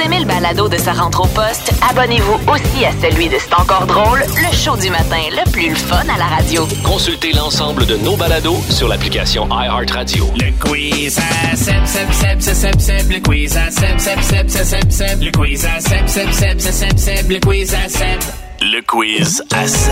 aimez le balado de Sa rentre au poste, abonnez-vous aussi à celui de C'est encore drôle, le show du matin le plus fun à la radio. Consultez l'ensemble de nos balados sur l'application iHeartRadio. Le quiz à Seb, le quiz à Seb, le quiz à Seb, le quiz à Seb. Le quiz à Seb.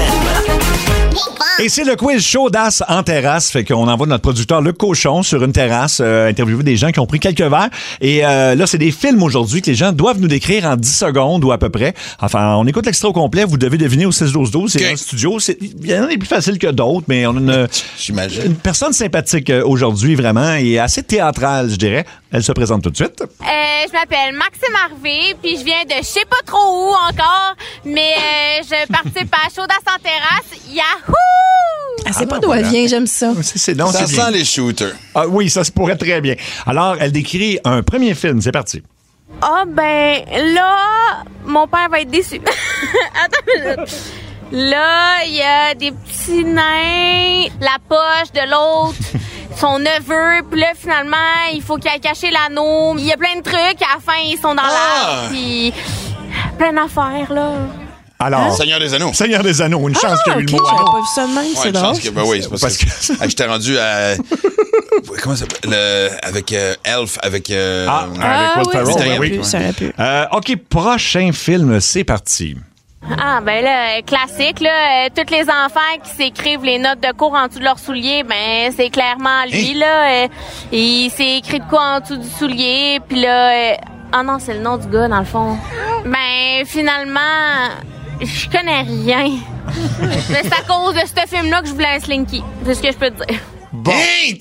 Et c'est le quiz chaudasse en terrasse. Fait qu'on envoie notre producteur Luc Cochon sur une terrasse interviewer des gens qui ont pris quelques verres. Et là, c'est des films aujourd'hui que les gens doivent nous décrire en 10 secondes ou à peu près. Enfin, on écoute l'extrait au complet. Vous devez deviner au 6-12-12. C'est dans le studio. Il y en a des plus faciles que d'autres, mais on a une personne sympathique aujourd'hui, vraiment, et assez théâtrale, je dirais. Elle se présente tout de suite. Je m'appelle Maxime Harvey, puis je viens de je sais pas trop où encore, mais je participe à Chaudasse en terrasse. Yahoo! Elle sait pas d'où elle vient, j'aime ça. Ça sent bien. les shooters. Ah oui, ça se pourrait très bien. Alors, elle décrit un premier film. C'est parti. Ah ben, là, mon père va être déçu. Attends une minute. Là, il y a des petits nains, la poche de l'autre, son neveu, puis là, finalement, il faut qu'il aille cacher l'anneau. Il y a plein de trucs, à la fin, ils sont dans l'arbre, puis plein d'affaires, là. Alors, Seigneur des Anneaux. Seigneur des Anneaux, une chance qu'il y a eu le mot j'avais anneau. pas vu ça de même, c'est une drôle. chance que, ben oui, c'est parce que j'étais rendu à... Comment ça s'appelle? Avec Elf, avec... avec Will oui, Ferrell, ça ben aurait oui. pu, ça aurait pu. OK, prochain film, c'est parti. Ah, ben là, classique, là, tous les enfants qui s'écrivent les notes de cours en dessous de leurs souliers, ben, c'est clairement lui, là. Il s'est écrit de quoi en dessous du soulier, puis là... Ah non, c'est le nom du gars, dans le fond. Ben, finalement, je connais rien. Mais c'est à cause de ce film-là que je voulais un Slinky. C'est ce que je peux te dire. Bon. Hey,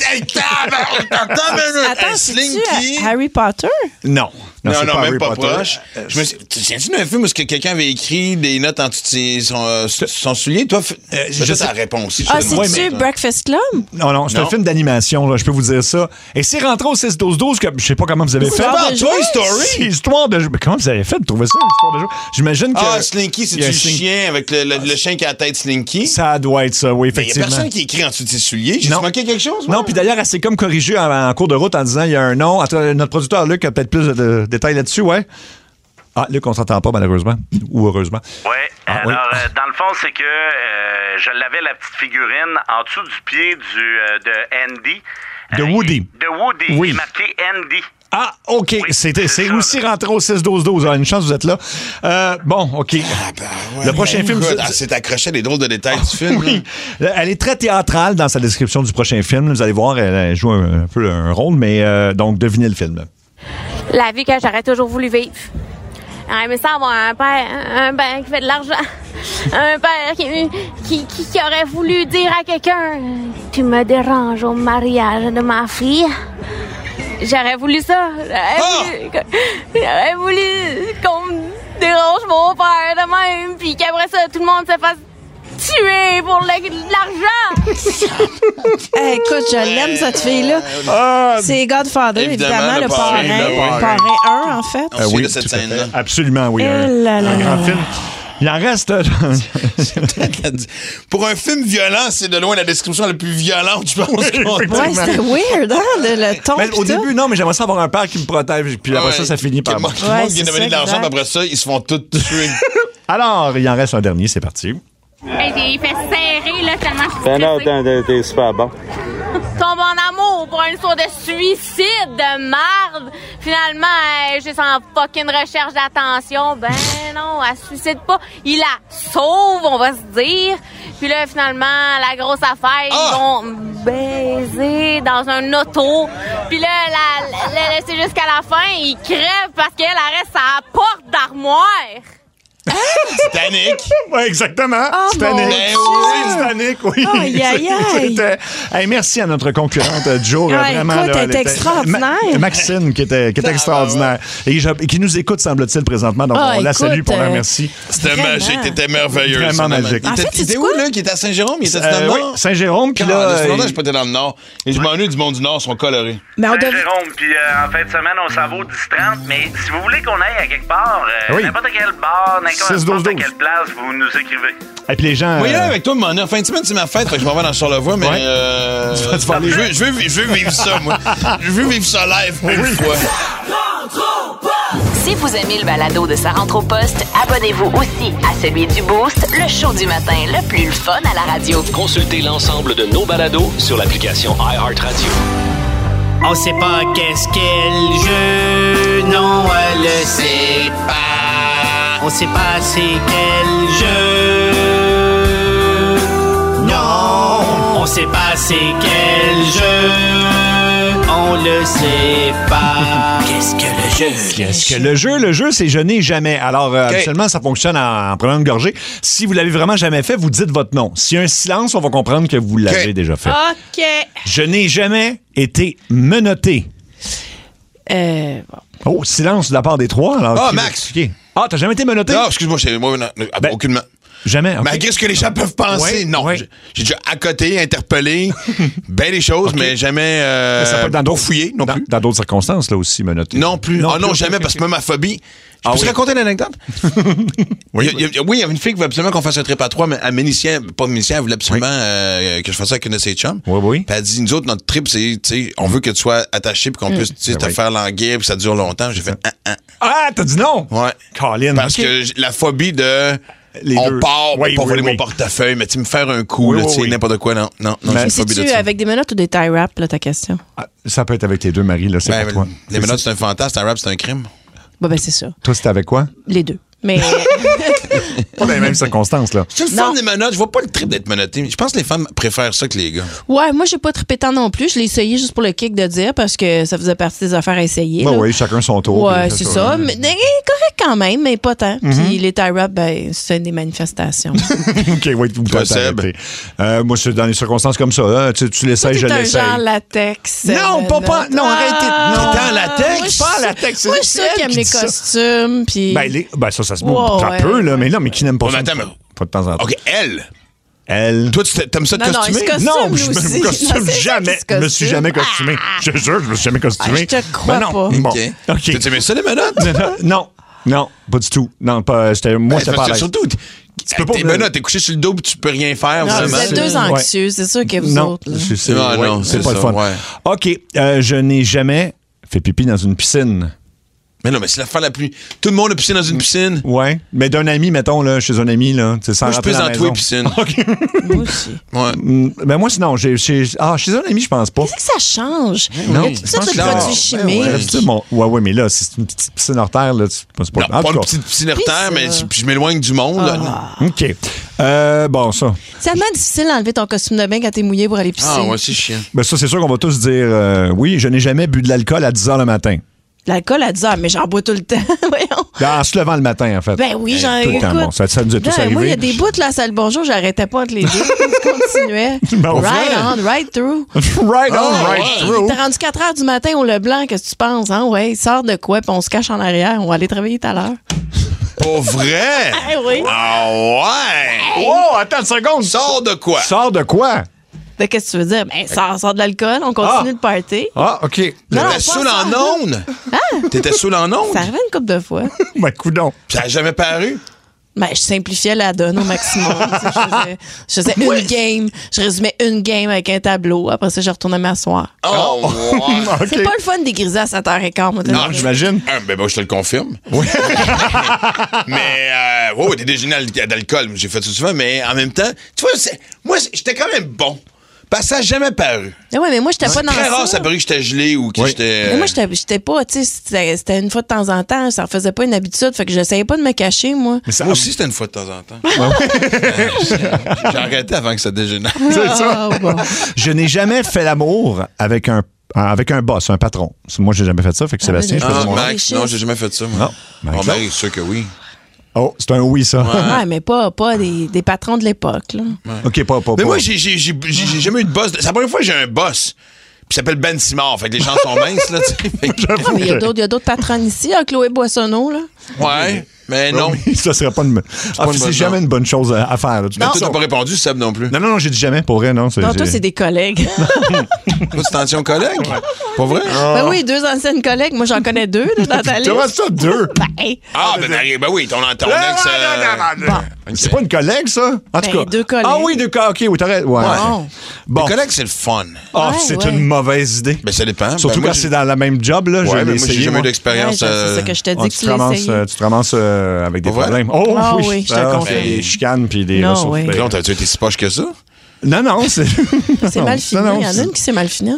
Attends, c'est-tu Harry Potter? Non. Non, c'est pas même Harry pas Potter. proche. Tu tiens-tu d'un film où quelqu'un avait écrit des notes en dessous de son soulier? Toi, je sais la réponse. Ah, c'est-tu Breakfast Club? Non, c'est un film d'animation, là, je peux vous dire ça. Et c'est rentré au 6-12-12 que je sais pas comment vous avez fait. C'est Toy Story! C'est histoire de jeu. Mais comment vous avez fait de trouver ça, histoire de jeu? J'imagine que... Ah, Slinky, c'est du chien avec le chien qui a la tête Slinky. Ça doit être ça, oui, Il y a effectivement. personne qui écrit en dessous de ses souliers. J'ai manqué quelque chose? Non, puis d'ailleurs, elle s'est comme corrigée en cours de route en disant il y a un nom. Attends, notre producteur Luc a peut-être plus de détails là-dessus, ouais. Ah, Luc, on s'entend pas, malheureusement. Ou heureusement. Oui. Alors, dans le fond, c'est que je l'avais, la petite figurine, en dessous du pied de Andy. De Woody. De Woody. Oui. Il est marqué Andy. Ah, OK. Oui, c'est ça. aussi rentré au 6-12-12. Ah, une chance, vous êtes là. Bon, OK. Ouais, le prochain film... C'est accroché à des drôles de détails du film. Oui. Elle est très théâtrale dans sa description du prochain film. Vous allez voir, elle joue un peu un rôle, mais donc, devinez le film. La vie que j'aurais toujours voulu vivre. J'aurais aimé ça avoir un père qui fait de l'argent. Un père qui aurait voulu dire à quelqu'un « Tu me déranges au mariage de ma fille. » J'aurais voulu ça. J'aurais voulu qu'on me dérange mon père de même, puis qu'après ça, tout le monde se fasse tuer pour l'argent. Hey, écoute, je l'aime, cette fille-là. C'est Godfather, évidemment, le parrain. Le parrain 1, en fait. Oui, de cette scène-là. Absolument, oui. Un grand film. Il en reste... Pour un film violent, c'est de loin la description la plus violente, je pense. Ouais, c'était weird, hein, le ton. Mais au début, non, mais j'aimerais ça avoir un père qui me protège. Puis après ça finit par... Tout le monde vient donner de l'argent, puis après ça, ils se font tous tuer. Alors, il en reste un dernier, c'est parti. Il fait serrer, là, tellement je suis Ben non, stressée. t'es super bon. Tombe en amour pour une histoire de suicide, de marde. Finalement, juste en fucking recherche d'attention. Ben non, elle se suicide pas. Il la sauve, on va se dire. Puis là, finalement, la grosse affaire, ils vont baiser dans un auto. Puis là, c'est jusqu'à la fin, il crève parce qu'elle reste à la porte d'armoire. Titanic. Oui, exactement. Oh, Titanic. mon Titanic, oui. Aïe, aïe, aïe. Hey, merci à notre concurrente, Joe. Vraiment, écoute, là, elle est extraordinaire. Maxine, qui était extraordinaire. Et qui nous écoute, semble-t-il, présentement. Donc, on la salue pour la remercie. C'était magique, t'étais merveilleuse. Vraiment magique. Il était où, là? Qui était à Saint-Jérôme? Il était dans le Oui, Nord? Saint-Jérôme. Puis là... Ça fait longtemps que je pas été dans le Nord. Et je m'ennuie du monde du Nord, ils sont colorés. Jérôme, puis en fin de semaine, on s'en va au 10-30. Mais si vous voulez qu'on aille à quelque part, n'importe quel bar, n'importe quelle place, vous nous écrivez. Et puis les gens... Oui, là, avec toi, en fin de semaine, c'est ma fête, fait que je m'en vais dans Charlevoix, mais je veux vivre ça, moi. Je veux vivre ça live, une fois. Si vous aimez le balado de Sa rentre au poste, abonnez-vous aussi à celui du Boost, le show du matin le plus le fun à la radio. Consultez l'ensemble de nos balados sur l'application iHeartRadio. On sait pas qu'est-ce qu'elle jeu, non, elle le sait pas. On sait pas c'est quel jeu, non. On sait pas c'est quel jeu, on le sait pas. Qu'est-ce que le jeu? Qu'est-ce que le jeu? Le jeu, c'est je n'ai jamais. Alors, habituellement, ça fonctionne en prenant une gorgée. Si vous l'avez vraiment jamais fait, vous dites votre nom. S'il y a un silence, on va comprendre que vous l'avez déjà fait. OK. Je n'ai jamais été menotté. Oh, silence de la part des trois. Alors, Max! Ah, t'as jamais été menotté? Non, excuse-moi, aucunement. Jamais. Okay. Malgré ce que les gens peuvent penser, non. Ouais. J'ai déjà accoté, interpellé, bien des choses, mais jamais ça peut être fouillé non plus. Dans d'autres circonstances, là aussi, menotté. Non plus. Non, jamais, parce que même ma phobie. Je peux te raconter l'anecdote? Oui, il y avait une fille qui voulait absolument qu'on fasse un trip à trois, mais à Ménicien, pas Ménicien, elle voulait absolument que je fasse ça avec une de ses chums. Oui. Puis elle dit, nous autres, notre trip, c'est, tu sais, on veut que tu sois attaché puis qu'on puisse te faire languir puis ça dure longtemps. J'ai fait Ah, t'as dit non? Ouais. Colin. Parce que la phobie de... on part, pas voler mon portefeuille, mais tu me faire un coup, n'importe quoi, non. Mais c'est-tu avec des menottes ou des tie wraps, là, ta question? Ah, ça peut être avec les deux, Marie, là, c'est pour toi. Les menottes, c'est un fantasme, tie wrap, c'est un crime. Ben, c'est ça. Toi, c'était avec quoi? Les deux. Mais. Pas dans les mêmes circonstances, là. Je suis une fan des menottes. Je vois pas le trip d'être menotté. Je pense que les femmes préfèrent ça que les gars. Ouais, moi, j'ai pas trippé tant non plus. Je l'ai essayé juste pour le kick de dire parce que ça faisait partie des affaires à essayer. Ben oui, chacun son tour. Ouais, c'est ça. Mais correct quand même, mais pas tant. Puis les tie wraps, ben, c'est des manifestations. OK, oui, vous pouvez t'arrêter. Moi, c'est dans les circonstances comme ça. Hein. Tu l'essayes, je l'essaye. C'est un genre latex. Non, pas. Non, arrêtez. Non, t'es en latex? Pas en latex. Moi, je suis sûre qui aime les costumes. Puis. Ben, ça se peut, là. Mais non, mais qui n'aime pas ça? Attends, pas de temps en temps. OK, elle. Toi, tu t'aimes ça de costumer? Non, je me costume jamais. Je me suis jamais costumé. Je te jure, je me suis jamais costumé. Je te crois pas. Bon, OK. Tu aimais ça, les menottes? Non, pas du tout. Non, pas. Moi, c'était pas à l'aise. Surtout, tu peux pas. Tes menottes, t'es couché sur le dos et tu peux rien faire. Non, vous êtes deux anxieux, c'est sûr que vous autres. Non, c'est pas le fun. OK, je n'ai jamais fait pipi dans une piscine. Mais non, mais c'est l'affaire la plus... Tout le monde a pissé dans une piscine. Ouais. Mais d'un ami, mettons, là, chez un ami, là. Moi, je pisse dans tous les piscines. Okay. Moi aussi. Ouais. Ben, moi, sinon, chez un ami, je pense pas. Qu'est-ce que ça change? Non. Il y a tout ça, le produit chimique. Ouais, mais là, c'est une petite piscine hors terre, là. C'est pas... Non, pas une petite piscine hors terre, mais je m'éloigne du monde. OK. Bon, ça. C'est tellement difficile d'enlever ton costume de bain quand t'es mouillé pour aller pisser. Ah, ouais, c'est chiant. Ben, ça, c'est sûr qu'on va tous dire oui, je n'ai jamais bu de l'alcool à 10 h le matin. L'alcool à 10 h, mais j'en bois tout le temps. Voyons. En se levant le matin, en fait. Ben oui, j'en ai. Bon, ça nous est tous arrivé. Moi, il y a des bouts là, ça le bonjour, j'arrêtais pas entre les deux. Je continuais. Right on, right through. Right on, right through. T'es rendu 4 h du matin au Leblanc, qu'est-ce que tu penses? Hein? Ouais, il sort de quoi, puis on se cache en arrière. On va aller travailler tout à l'heure. Pour vrai? Oui. Ah ouais! Oh, attends une seconde. Sors de quoi? Sors de quoi? Ben, qu'est-ce que tu veux dire? Ben, sort de l'alcool, on continue de party. Ah, OK. T'étais saoul en ondes? Hein? T'étais saoul en ondes? Ça arrivait une couple de fois. Ben, coudonc. Ça n'a jamais paru? Ben, je simplifiais la donne au maximum. Je faisais une game. Je résumais une game avec un tableau. Après ça, je retournais m'asseoir. Oh, wow. Okay. C'est pas le fun de dégriser à 7h15. Moi, non, j'imagine. Ben, je te le confirme. Oui. Mais, t'es déjeuné d'alcool. J'ai fait ça souvent, mais en même temps, tu vois, moi, j'étais quand même bon. Parce que ça n'a jamais paru. Ouais, mais moi, j'étais pas dans ça. C'est très rare, ça paru que j'étais gelé ou que j'étais... Mais moi, j'étais pas, tu sais, c'était une fois de temps en temps. Ça ne faisait pas une habitude. Fait que j'essayais pas de me cacher, moi. Mais moi aussi, c'était une fois de temps en temps. J'ai arrêté avant que ça dégénère. C'est ça. Bon. Je n'ai jamais fait l'amour avec un boss, un patron. Moi, j'ai jamais fait ça. Fait que Sébastien, je faisais Max, non, j'ai jamais fait ça, moi. Non. Mon mari, c'est sûr que oui. Oh, c'est un oui, ça. Ouais, mais pas des patrons de l'époque, là. Ouais. OK, pas. Mais moi, j'ai jamais eu de boss. C'est la première fois que j'ai un boss. Puis il s'appelle Ben Simard. Fait que les gens sont minces, là, tu sais. Il y a d'autres patronnes ici, Chloé Boissonneau, là. Ouais. Mais non. Oui, ça serait pas une... c'est jamais une bonne chose à faire. Mais toi, t'as pas répondu, Seb, non plus. Non, j'ai dit jamais. Pour vrai, non. Non, toi, c'est des collègues. Toi, c'est anciens collègues? Pas vrai? Ben oui, 2 anciennes collègues. Moi, j'en connais 2 dans ta liste. Comment ça, 2? Ben oui, ton ex... Okay. C'est pas une collègue, ça? En tout cas. 2 collègues. Ah oui, 2 collègues. OK, oui, t'as raison. Ouais. Bon. Les collègues, c'est le fun. C'est une mauvaise idée. Ben, ça dépend. Surtout quand c'est dans la même job, là. Ouais, mais moi, j'ai jamais eu d'expérience. C'est ça que je te dis que tu te ramasses avec des problèmes. Oh, oui, je te confirme. Des chicanes puis des ressources. Mais non, t'as-tu été si poche que ça? Non, c'est... C'est mal fini. Il y en a une qui s'est mal finie.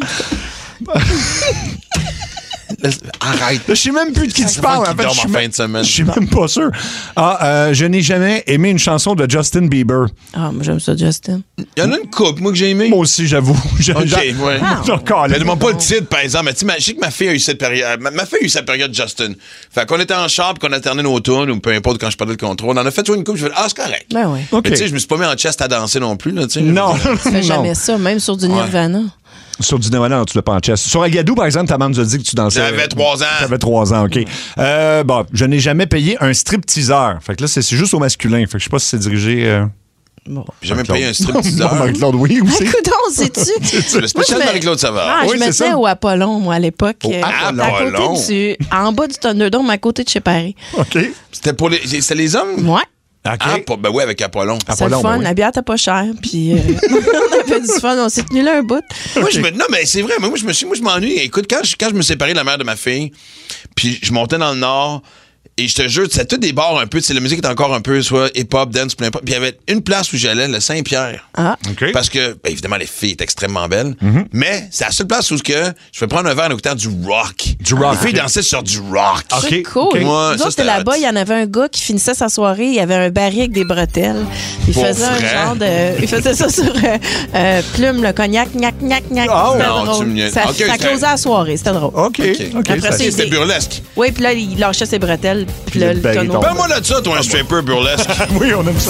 Arrête. Je sais même plus de qui tu parles. En fait, je suis même pas sûr. Je n'ai jamais aimé une chanson de Justin Bieber. Ah, moi, j'aime ça, Justin. Il y en a une couple, moi, que j'ai aimé. Moi aussi, j'avoue. Ouais. Mais demande pas le titre, par exemple. Mais je sais que ma fille a eu cette période. Ma fille a eu sa période Justin. Fait qu'on était en char puis qu'on alternait nos tunes, ou peu importe quand je parlais de contrôle. On en a fait une couple, je fais c'est correct. Ben oui. Mais tu sais, je me suis pas mis en chest à danser non plus. Là, non. Tu fais jamais ça, même sur du Nirvana. Sur du Nirvana, non, tu l'as pas en chest. Sur Agadou, par exemple, ta maman nous a dit que tu dansais. J'avais 3 ans. J'avais 3 ans, OK. Bon, je n'ai jamais payé un stripteaseur. Fait que là, c'est juste au masculin. Fait que je sais pas si c'est dirigé... Bon. J'ai jamais payé un stripteaseur. Marie-Claude, oui, aussi. Écoute, sais-tu? Le spécial Marie-Claude Savard. Je mettais au Apollon, moi, à l'époque. Apollon. En bas du Thunderdome, à côté de chez Paris. OK. C'était les hommes? Ouais. Okay. Ben oui, avec Apollon. C'est le fun, la bière t'as pas cher, puis on a fait du fun, on s'est tenu là un bout. Okay. Non, mais c'est vrai, moi je m'ennuie. Écoute, quand je me séparais de la mère de ma fille, puis je montais dans le Nord, et je te jure, c'était tous des bars un peu, la musique était encore un peu soit hip-hop, dance, plein. Puis il y avait une place où j'allais, le Saint-Pierre. Ah. Okay. Parce que, évidemment, les filles étaient extrêmement belles, mais c'est la seule place où je fais prendre un verre en écoutant du rock. Les filles dansaient sur du rock. C'est cool. Moi, nous autres, là-bas, il y en avait un gars qui finissait sa soirée, il y avait un baril avec des bretelles. Il faisait un genre de... Il faisait ça sur plume, le cognac, gnac. Oh, ça closait la soirée, c'était drôle. OK. Après ça, c'était burlesque. Oui, puis là, il lâchait ses bretelles, puis là, le tonneau. Ben moi là de ça, toi, un stripper burlesque. Oui, on aime ça.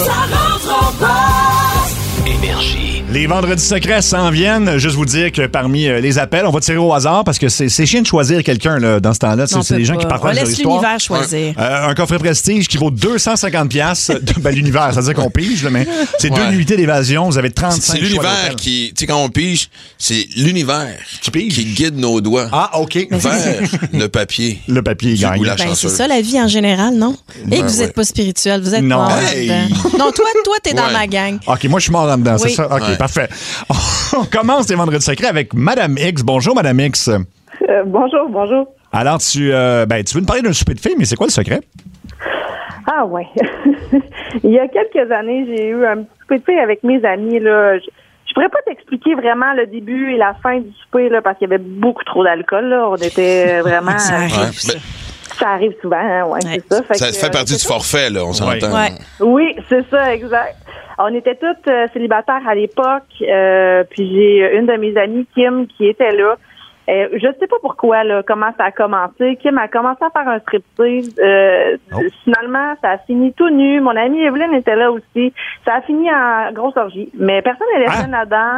Énergie. Les vendredis secrets s'en viennent. Juste vous dire que parmi les appels, on va tirer au hasard parce que c'est chiant de choisir quelqu'un là, dans ce temps-là. C'est des gens qui partagent leur histoire. On laisse l'univers choisir. Un coffret prestige qui vaut 250$. Ben, l'univers, ça veut dire qu'on pige, là, mais c'est 2 nuitées d'évasion. Vous avez 35 C'est l'univers qui... Tu sais, quand on pige, c'est l'univers qui guide nos doigts. Ah, OK. Vers le papier. Le papier gagne. C'est ça, la vie en général, non? Et que vous n'êtes pas spirituel. Vous êtes mort là-dedans. Non, toi, t'es dans ma gang. OK, moi, je suis mort là-dedans. Oui. C'est ça? OK, parfait. On commence les vendredis secrets avec Madame X. Bonjour, Madame X. Bonjour. Alors, tu veux nous parler d'un souper de filles, mais c'est quoi le secret? Ah, ouais. Il y a quelques années, j'ai eu un petit souper de filles avec mes amis, là. Je pourrais pas t'expliquer vraiment le début et la fin du souper, là, parce qu'il y avait beaucoup trop d'alcool, là. On était vraiment... Ça arrive, ça arrive souvent, hein, c'est ça. Ça fait partie du forfait, là, on s'entend. Ouais. Oui, c'est ça, exact. On était toutes célibataires à l'époque, puis j'ai une de mes amies, Kim, qui était là. Je sais pas pourquoi, là, comment ça a commencé. Kim a commencé à faire un striptease. Finalement, ça a fini tout nu. Mon amie Evelyne était là aussi. Ça a fini en grosse orgie. Mais personne n'est laissé là-dedans.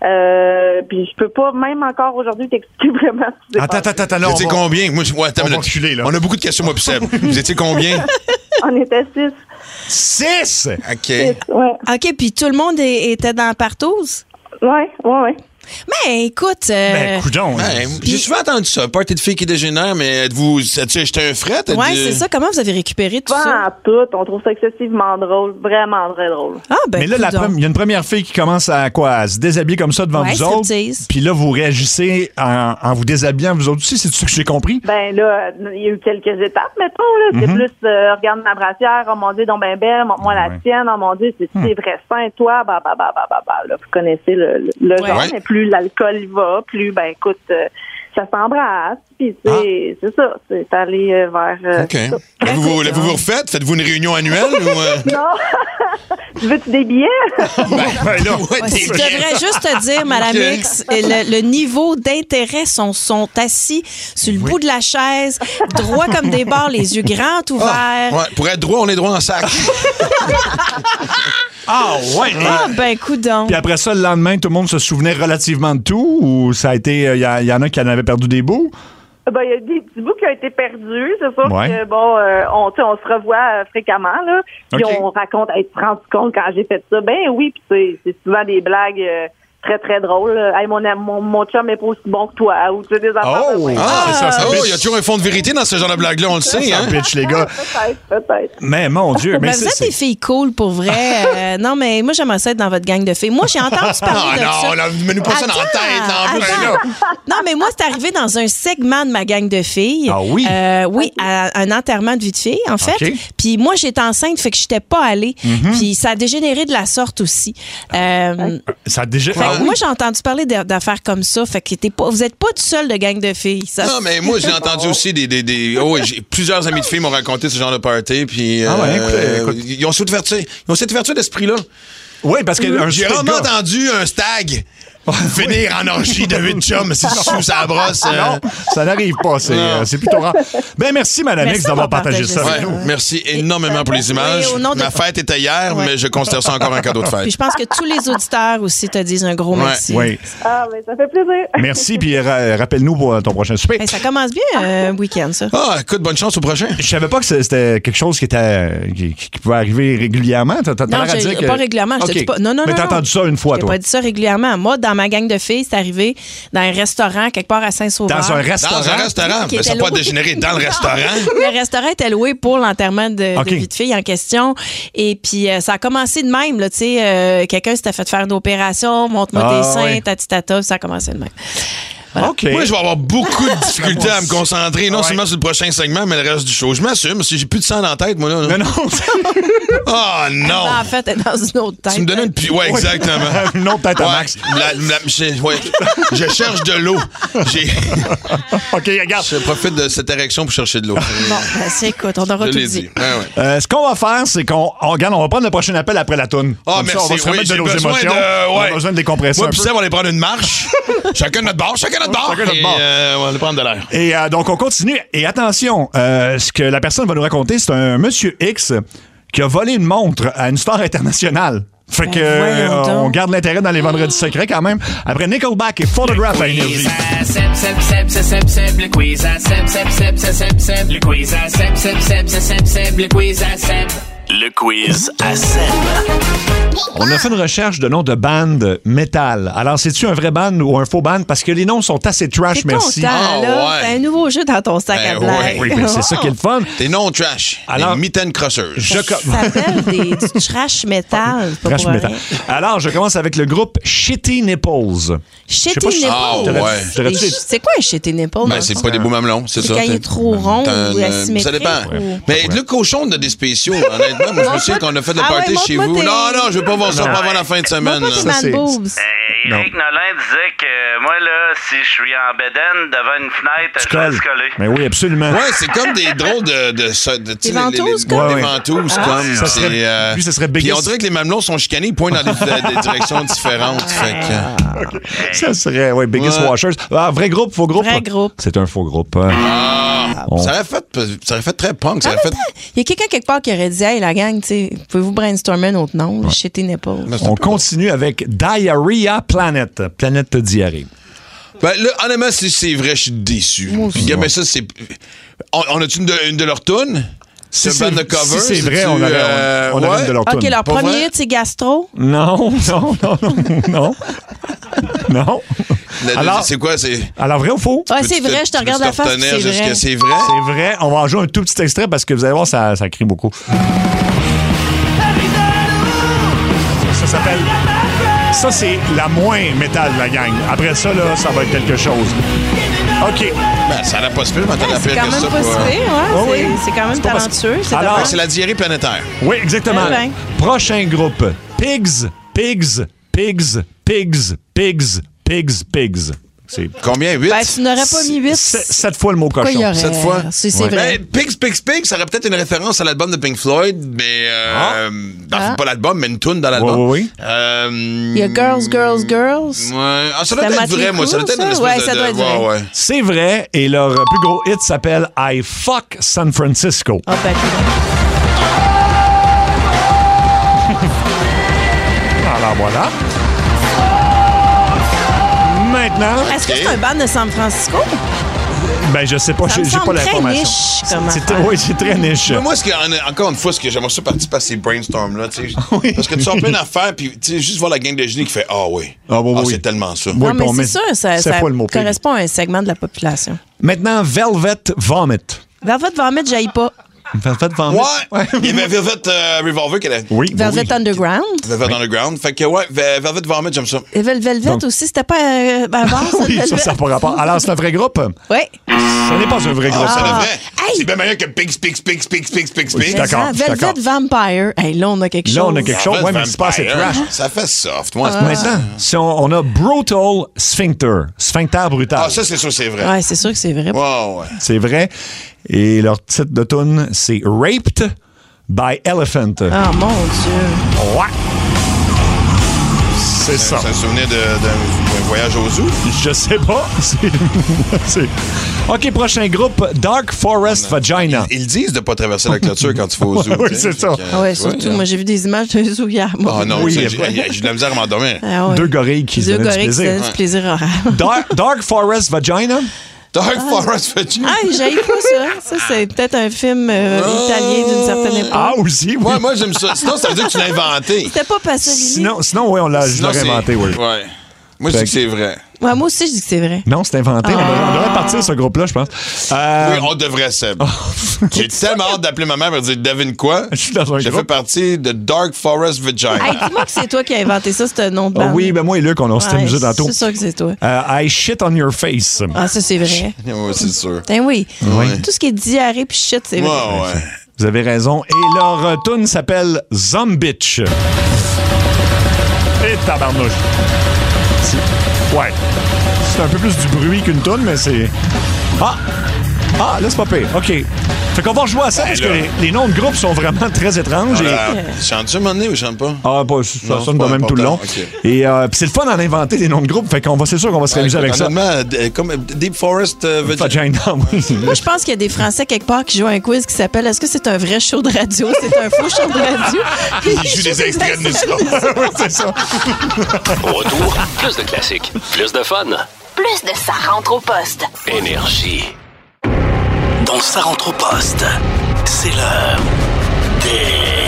Puis je peux pas, même encore aujourd'hui, t'expliquer vraiment ce qui s'est passé. Attends, Vous étiez combien? Moi, on a beaucoup de questions, moi, puis Seb. Vous étiez combien? On était 6. 6? OK. 6, ouais. OK, puis tout le monde était dans la partouze? Ouais. Mais écoute... coudonc. J'ai souvent entendu ça. Party de filles qui dégénèrent, mais êtes-vous acheté un fret? Ouais, c'est ça. Comment vous avez récupéré tout ça? Tout. On trouve ça excessivement drôle. Vraiment très drôle. Ah, mais là, il y a une première fille qui commence à se déshabiller comme ça devant vous autres. Puis là, vous réagissez en vous déshabillant vous autres aussi. C'est ce que j'ai compris? Ben là, il y a eu quelques étapes, mettons. Là. C'est plus, regarde ma brassière, oh mon Dieu, donc ben belle, moi la tienne, oh mon Dieu, c'est vrai sain, toi, Là, vous connaissez le genre, mais plus l'alcool y va, plus, ben écoute, ça s'embrasse, puis c'est ça, c'est aller vers... OK. L'avez-vous refait? Faites-vous une réunion annuelle? Ou, Non! Tu veux-tu des billets? Tu devrais juste te dire, Madame X, le niveau d'intérêt sont assis sur le bout de la chaise, droit comme des barres, les yeux grands ouverts. Pour être droit, on est droit en sac. Ben, coudonc. Puis après ça, le lendemain, tout le monde se souvenait relativement de tout, ou ça a été, il y en a qui en avaient perdu des bouts? Ben, il y a des petits bouts qui ont été perdus. C'est sûr que, on se revoit fréquemment, là. Puis on raconte, tu te rends compte quand j'ai fait ça? Ben oui, puis c'est souvent des blagues très, très drôle. Hey, mon chum est pas aussi bon que toi. Ou tu sais, des affaires. Il y a toujours un fond de vérité dans ce genre de blague-là, on le sait. Hein? Bitch, les gars. Peut-être. Mais mon Dieu. Mais vous êtes des filles cool, pour vrai. Non, mais moi, j'aimerais ça être dans votre gang de filles. Moi, j'ai entendu parler de ça. Non, mets-nous pas ça dans la tête. Non, mais moi, c'est arrivé dans un segment de ma gang de filles. Ah oui? Oui, à un enterrement de vie de fille, en fait. Okay. Puis moi, j'étais enceinte, fait que j'étais pas allée. Puis ça a dégénéré de la sorte aussi. Ça a déjà... Moi, j'ai entendu parler d'affaires comme ça. Fait que vous n'êtes pas tout seul de gang de filles. Ça. Non, mais moi, j'ai entendu aussi plusieurs amis de filles m'ont raconté ce genre de party. Puis, écoute. ils ont cette ouverture d'esprit-là. Oui, parce que j'ai rarement entendu un stag finir en orgie de 8 chums sous sa brosse. Non, ça n'arrive pas. C'est plutôt rare. Ben, merci, Madame X, d'avoir partagé ça. Ouais, merci énormément pour les images. Ma fête était hier, mais je considère ça encore un cadeau de fête. Puis je pense que tous les auditeurs aussi te disent un gros merci. Oui. Ah, mais ça fait plaisir. Merci, puis rappelle-nous pour ton prochain souper. Ça commence bien un week-end, ça. Ah, écoute, bonne chance au prochain. Je savais pas que c'était quelque chose qui pouvait arriver régulièrement. Non, pas régulièrement. Je te dis pas. Non. Mais t'as entendu ça une fois, toi? J'ai pas dit ça régulièrement. Moi, dans ma gang de filles, c'est arrivé dans un restaurant quelque part à Saint-Sauveur. Dans un restaurant? Mais ça n'a pas dégénéré dans le restaurant. Le restaurant était loué pour l'enterrement de vie de fille en question. Et puis, ça a commencé de même. Là, quelqu'un s'était fait faire une opération, montre-moi tes seins, tatitata, ça a commencé de même. Voilà. Okay. Moi, je vais avoir beaucoup de difficultés à me concentrer, non seulement sur le prochain segment, mais le reste du show. Je m'assume, parce que j'ai plus de sang dans la tête, moi, là. Non. Oh, non. En fait, t'es dans une autre tête. Tu me donnes une... Ouais, exactement. Une autre tête à Max. Je cherche de l'eau. OK, regarde. Je profite de cette érection pour chercher de l'eau. Bon, écoute, on aura tout dit. Ce qu'on va faire, c'est qu'on va prendre le prochain appel après la toune. Ah, merci. On va se remettre de nos émotions. On a besoin de décompresser un peu. Moi, on va aller prendre une marche. Chacun notre bord. On va aller prendre de l'air. Et donc, on continue. Et attention, ce que la personne va nous raconter, c'est un monsieur X qui a volé une montre à une star internationale. Fait que on garde l'intérêt dans les vendredis secrets quand même. Après Nickelback et Photograph à Énergie. Le quiz à Seb, le quiz à Seb, le quiz à Seb. Le quiz à Seb. On a fait une recherche de nom de band métal. Alors, c'est-tu un vrai band ou un faux band? Parce que les noms sont assez trash, merci. T'as un nouveau jeu dans ton sac à blagues. Oui, c'est ça qui est le fun. Des noms trash. Alors, des mitten crossers. Ça s'appelle du trash metal. Trash metal. Alors, je commence avec le groupe Shitty Nipples. Shitty Nipples? C'est quoi un Shitty Nipples? C'est pas des beaux mamelons, c'est ça. Quand il est trop rond ou asymétrique. Ça dépend. Mais le cochon de des spéciaux, honnêtement, moi, je me souviens qu'on a fait le party chez vous. Non, je veux pas voir ça avant la fin de semaine. Éric Nolin disait que moi, là, si je suis en bedaine devant une fenêtre, je reste collé. Mais oui, absolument. Ouais, c'est comme des drôles des ventouses, comme. Des ventouses, comme. Ça serait Biggest. Puis on dirait que les mamelons sont chicanés, ils pointent dans des directions différentes. Ça serait, Biggest Washers. Vrai groupe, faux groupe? Vrai groupe. C'est un faux groupe. Ça aurait fait très punk. Il y a quelqu'un quelque part qui aurait dit, hey, la gang, pouvez-vous brainstormer un autre nom? Shitty Nipples. On continue avec Diarrhea Planet. Planète diarrhée. Ben, là, honnêtement, si c'est vrai, je suis déçu. Puis, mais ça, c'est. On a-tu une de leurs tunes? C'est une bande de cover. Si c'est vrai, on a une de leurs tunes. OK, leur premier hit, c'est Gastro? Non. Non. Alors, c'est quoi? Alors, vrai ou faux? Ouais, c'est vrai, je te regarde la face. C'est vrai. C'est vrai? C'est vrai. On va en jouer un tout petit extrait parce que vous allez voir, ça crie beaucoup. Ça s'appelle... Ça, c'est la moins métal de la gang. Après ça, là, ça va être quelque chose. OK. Ben, ça n'a pas se fait, mais t'en as C'est quand même pas se c'est quand même talentueux. Alors, c'est la diarrhée planétaire. Oui, exactement. Prochain groupe. Pigs. C'est combien? 8? Ben, tu n'aurais pas mis 8. 7 fois le mot cochon. 7 fois? C'est vrai. Ben, Pigs, ça aurait peut-être une référence à l'album de Pink Floyd, mais... pas l'album, mais une tune dans l'album. Oui. Il y a Girls. Ouais. Ça doit être vrai, moi. Ça doit être une espèce ça doit être vrai. Ouais. C'est vrai, et leur plus gros hit s'appelle I Fuck San Francisco. Ah, ben, Alors, voilà. Maintenant... Est-ce que c'est un band de San Francisco? Ben, je sais pas, j'ai pas l'information. Oui, c'est très niche. Mais moi, encore une fois, ce que j'aimerais ça participer à ces brainstorms-là, tu sais. Oui. Parce que tu sors plein d'affaires, puis tu sais, juste voir la gang de génie qui fait oui. C'est tellement ça. Non, mais c'est sûr, ça correspond à un segment de la population. Maintenant, Velvet Vomit. Velvet Vomit, j'aille pas. Velvet Vomit. Ouais. Il y avait Velvet Revolver qu'elle a. Oui. Velvet Underground. Velvet Underground. Fait que, Velvet Vomit, j'aime ça. Et Velvet aussi, c'était pas avant, oui, ça n'a pas rapport. Alors, c'est un vrai groupe? Oui. Ce n'est pas un vrai groupe. C'est vrai. Hey. C'est bien meilleur que Pigs. Oui, d'accord. Velvet Vampire. Hey, là, on a quelque chose. Là, on a quelque chose. Oui, mais c'est pas assez trash. Ça fait soft. Moi, maintenant, si on a Brutal Sphincter. Sphincter brutal. Ah, ça, c'est sûr, c'est vrai. Oui, c'est sûr que c'est vrai. Ouais. C'est vrai. Et leur titre de tune, c'est Raped by Elephant. Ah, mon Dieu. Ouais. C'est ça. C'est un souvenir d'un voyage au zoo? Je sais pas. OK, prochain groupe, Dark Forest Vagina. Ils disent de pas traverser la clôture quand tu vas au zoo. Oui, c'est ça. Oui, surtout, moi, j'ai vu des images d'un zoo hier. Ah non, j'ai de la misère à m'endormir. Deux gorilles qui se donnaient du plaisir horaire. Dark Forest Vagina? Dark Forest Vagina. Ah, j'aille pas ça. Ça, c'est peut-être un film italien d'une certaine époque. Ah, aussi, oui. Moi, j'aime ça. Sinon, ça veut dire que tu l'as inventé. C'était pas Pasolini. Sinon, oui, je l'aurais inventé, oui. Ouais. Moi, je dis que c'est vrai. Ouais, moi aussi, je dis que c'est vrai. Non, c'est inventé. On devrait partir ce groupe-là, je pense. Oui, on devrait, Seb. J'ai tellement hâte d'appeler ma mère et dire, devine quoi? Je suis dans un J'ai groupe. fait partie de Dark Forest Vagina. Hey, dis-moi que c'est toi qui as inventé ça, c'est un nom de bande. Oui, ben moi et Luc, on s'est amusé tantôt. C'est sûr que c'est toi. I shit on your face. Ah, ça, c'est vrai. Oui, c'est sûr. Ben oui. Ouais. Tout ce qui est diarrhée puis shit, c'est vrai. Ouais. Vous avez raison. Et leur tune s'appelle Zombitch. Et tabarnouche. Ouais. C'est un peu plus du bruit qu'une toune, mais c'est... Ah, là, c'est pas pire. OK. Fait qu'on va rejouer à ça, parce que les noms de groupes sont vraiment très étranges. Chante-tu un moment donné ou chante pas? Ah, ça sonne de même tout le long. Okay. Et puis c'est le fun d'en inventer des noms de groupes, fait qu'on va, c'est sûr qu'on va se réamuser avec ça. Comme Deep Forest Vagina, oui. Moi, je pense qu'il y a des Français quelque part qui jouent à un quiz qui s'appelle Est-ce que c'est un vrai show de radio? C'est un faux show de radio. Ils jouent des extraits de Nusra. Oui, c'est ça. Au retour, plus de classiques, plus de fun. Plus de ça rentre au poste. Énergie. Dans Ça rentre au poste, c'est l'heure des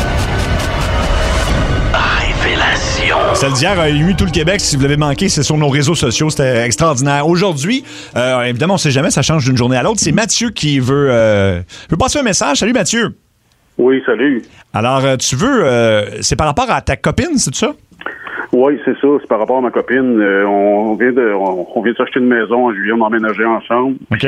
révélations. Celle d'hier a ému tout le Québec. Si vous l'avez manqué, c'est sur nos réseaux sociaux. C'était extraordinaire. Aujourd'hui, évidemment, on ne sait jamais, ça change d'une journée à l'autre. C'est Mathieu qui veut passer un message. Salut, Mathieu. Oui, salut. Alors, tu veux... c'est par rapport à ta copine, c'est ça? Oui, c'est ça. C'est par rapport à ma copine. On vient de s'acheter une maison en juillet. On a emménagé ensemble. OK.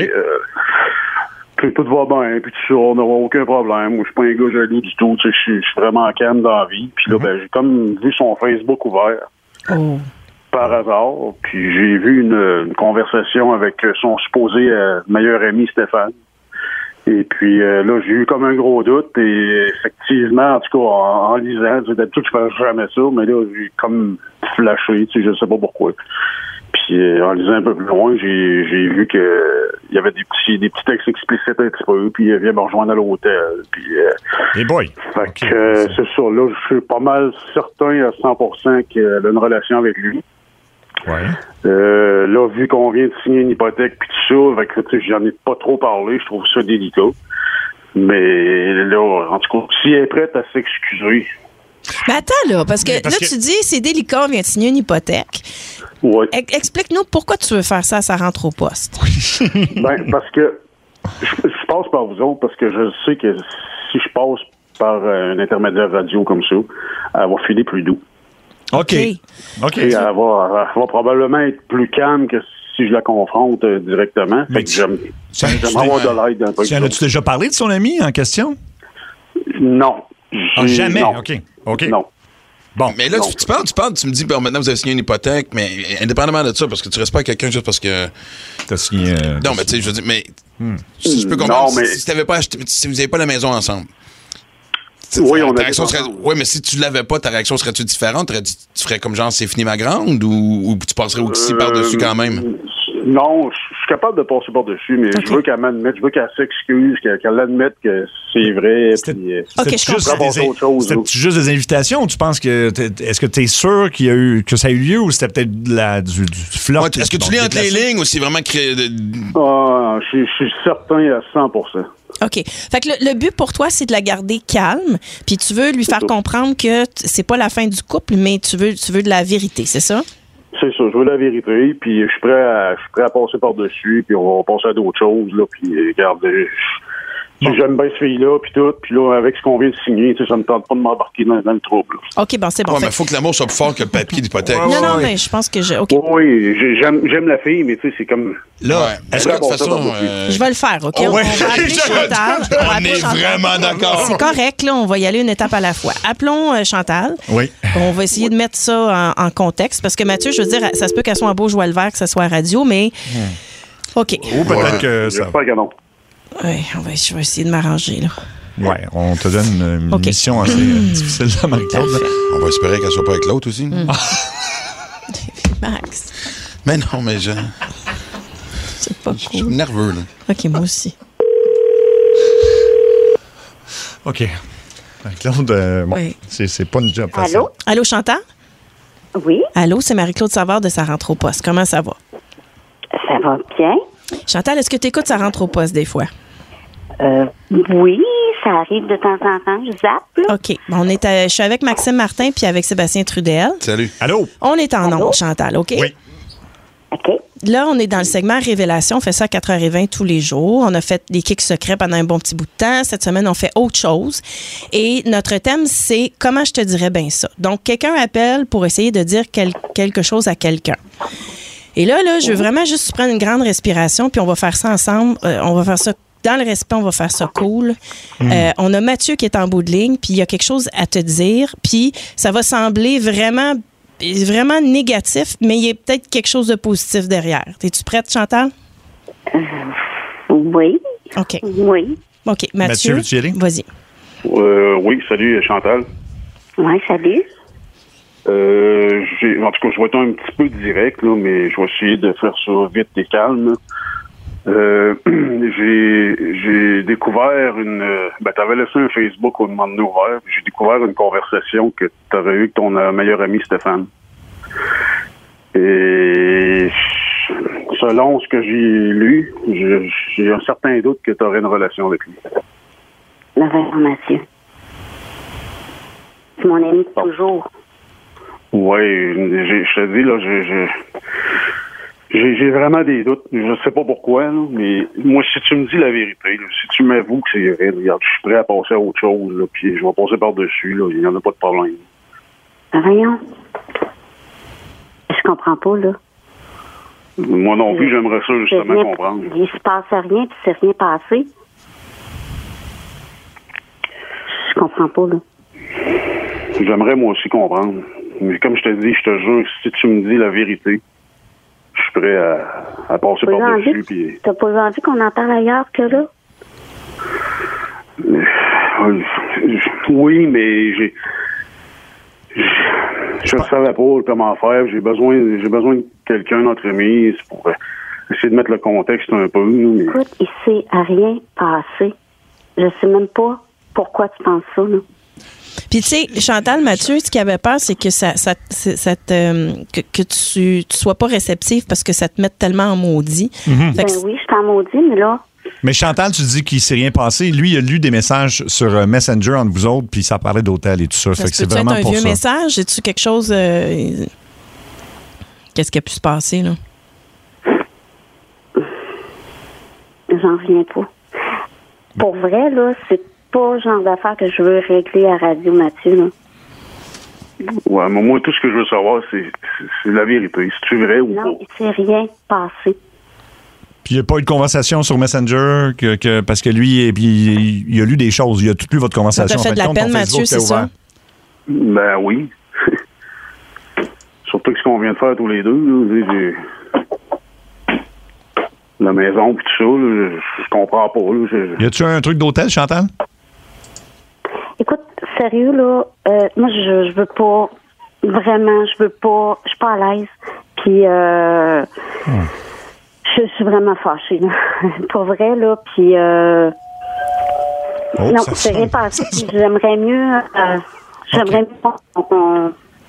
Puis, tout va bien. Puis tout ça, on n'aura aucun problème. Moi, je suis pas un gars jaloux du tout. Je suis vraiment calme dans la vie. Puis là, j'ai comme vu son Facebook ouvert. Oh. Par hasard. Puis j'ai vu une conversation avec son supposé meilleur ami Stéphane. Et puis là, j'ai eu comme un gros doute. Et effectivement, en tout cas, en lisant, d'habitude, je fais jamais ça, mais là, j'ai comme flashé, je ne sais pas pourquoi. Puis en lisant un peu plus loin, j'ai vu que il y avait des petits textes explicites un petit peu, puis il vient me rejoindre à l'hôtel. Puis hey boy. Fait que c'est ça, là, je suis pas mal certain à 100% qu'elle a une relation avec lui. Ouais. Là, vu qu'on vient de signer une hypothèque puis tout ça, fait que, j'en ai pas trop parlé, je trouve ça délicat. Mais là, en tout cas, si elle est prête à s'excuser. Mais attends, là, parce que tu dis, c'est délicat, on vient de signer une hypothèque. Ouais. Explique-nous pourquoi tu veux faire ça, ça rentre au poste. Ben, parce que je passe par vous autres, parce que je sais que si je passe par un intermédiaire radio comme ça, elle va filer plus doux. OK. Et elle va probablement être plus calme que si je la confronte directement. Fait que j'aime avoir de l'aide un peu. Tu as-tu déjà parlé de son ami en question? Non. Jamais? Non. OK. Non. Bon, mais là, tu parles, tu me dis, maintenant, vous avez signé une hypothèque, mais indépendamment de ça, parce que tu restes pas à quelqu'un juste parce que... T'as signé... non, mais tu sais, je veux dire, mais... Si je peux comprendre, si t'avais pas acheté, si vous n'avez pas la maison ensemble... Oui, on a oui, mais si tu l'avais pas, ta réaction serait-tu différente? Tu ferais comme genre, c'est fini ma grande, ou tu passerais aussi par-dessus quand même? Non, je suis capable de passer par-dessus, mais je veux qu'elle m'admette, je veux qu'elle s'excuse, qu'elle admette que c'est vrai. C'était juste des invitations ou tu penses que... Est-ce que tu es sûr que ça a eu lieu ou c'était peut-être du flirt? Ouais, est-ce que tu lis entre les lignes ou c'est vraiment créé... Je suis certain à 100%. OK. Fait que le but pour toi, c'est de la garder calme, puis tu veux lui faire comprendre que c'est pas la fin du couple, mais tu veux de la vérité, c'est ça? C'est ça, je veux la vérité, puis je suis prêt à passer par-dessus, puis on va passer à d'autres choses, là, puis regarde, j'aime bien ce fille-là, puis tout, puis là, avec ce qu'on vient de signer, ça me tente pas de m'embarquer dans le trouble. OK, bon, c'est bon. Ouais, mais il faut que l'amour soit plus fort que le papier d'hypothèque. Non, mais je pense que OK. Oui, j'aime la fille, mais tu sais, c'est comme... Là, est-ce que de toute façon... Je vais le faire, OK? Oh, ouais. On va appeler Chantal. On est vraiment d'accord. C'est correct, là, on va y aller une étape à la fois. Appelons Chantal. Oui. On va essayer de mettre ça en contexte, parce que Mathieu, je veux dire, ça se peut qu'elle soit en beau joie le vert, que ça soit à radio, mais... OK. Ou peut-être que ça... J'espère que non. Oui, je vais essayer de m'arranger, là. Oui, on te donne une mission assez difficile, là, Marie-Claude. On va espérer qu'elle soit pas avec l'autre aussi. Max. Mais non, mais c'est pas cool. Je suis nerveux, là. OK, moi aussi. OK. Marie-Claude, oui. c'est pas une job facile. Allô? Allô, Chantal? Oui. Allô, c'est Marie-Claude Savard de Ça rentre au poste. Comment ça va? Ça va bien. Chantal, est-ce que tu écoutes Ça rentre au poste des fois? Oui, ça arrive de temps en temps. Je zappe. Là. OK. Bon, je suis avec Maxime Martin puis avec Sébastien Trudel. Salut. Allô? On est en ondes, Chantal, OK? Oui. OK. Là, on est dans le segment Révélation. On fait ça à 4h20 tous les jours. On a fait des kicks secrets pendant un bon petit bout de temps. Cette semaine, on fait autre chose. Et notre thème, c'est comment je te dirais bien ça. Donc, quelqu'un appelle pour essayer de dire quelque chose à quelqu'un. Et là, je veux vraiment juste prendre une grande respiration, puis on va faire ça ensemble. On va faire ça dans le respect, on va faire ça cool. On a Mathieu qui est en bout de ligne, puis il y a quelque chose à te dire, puis ça va sembler vraiment négatif, mais il y a peut-être quelque chose de positif derrière. Es-tu prête, Chantal? Oui. OK. Oui. OK, Mathieu veux-tu y aller? Vas-y. Oui, salut, Chantal. Oui, salut. En tout cas, je vais être un petit peu direct, là, mais je vais essayer de faire ça vite et calme. J'ai découvert t'avais laissé un Facebook au moment de nous ouvert. J'ai découvert une conversation que tu avais eue avec ton meilleur ami Stéphane. Et selon ce que j'ai lu, j'ai un certain doute que tu aurais une relation avec lui. La Mathieu. C'est mon ami toujours. Oui, je te dis, là, j'ai vraiment des doutes. Je sais pas pourquoi, là, mais moi, si tu me dis la vérité, là, si tu m'avoues que c'est vrai, regarde, je suis prêt à passer à autre chose, là, puis je vais passer par-dessus, là, il n'y en a pas de problème. Voyons. Je comprends pas, là. Moi non plus, j'aimerais ça, justement, comprendre. Il se passe rien, puis c'est rien passé. Je comprends pas, là. J'aimerais, moi aussi, comprendre. Mais comme je te dis, je te jure, si tu me dis la vérité, je suis prêt à passer par-dessus. Puis... T'as pas envie qu'on en parle ailleurs que là? Oui, mais je ne savais pas comment faire. J'ai besoin de quelqu'un d'entremise pour essayer de mettre le contexte un peu. Mais... Écoute, il s'est rien passé. Je sais même pas pourquoi tu penses ça, là. Puis tu sais, Chantal, Mathieu, ce qu'il avait peur, c'est que que tu sois pas réceptive parce que ça te mette tellement en maudit. Mm-hmm. Oui, je suis en maudit, mais là... Mais Chantal, tu dis qu'il s'est rien passé. Lui, il a lu des messages sur Messenger entre vous autres, puis ça parlait d'hôtel et tout ça. Fait que c'est vraiment être un vieux message? Est-tu quelque chose... Qu'est-ce qui a pu se passer, là? J'en reviens pas. Pour vrai, là, c'est pas le genre d'affaires que je veux régler à Radio Mathieu, là. Ouais, mais moi, tout ce que je veux savoir, c'est la vérité. Si tu es vrai ou pas. Non, il s'est rien passé. Puis il n'y a pas eu de conversation sur Messenger parce que lui, il a lu des choses. Il a tout lu votre conversation. Ça t'a fait de la peine, Mathieu, c'est ça? Ben oui. Surtout que ce qu'on vient de faire tous les deux, là, la maison puis tout ça, là, je comprends pas. Là, Y a-tu un truc d'hôtel, Chantal? Écoute, sérieux, là, moi, je veux pas, vraiment, je suis pas à l'aise. Puis, je Je suis vraiment fâchée, là. Pour vrai, là, puis... non, c'est rien passé. J'aimerais mieux... qu'on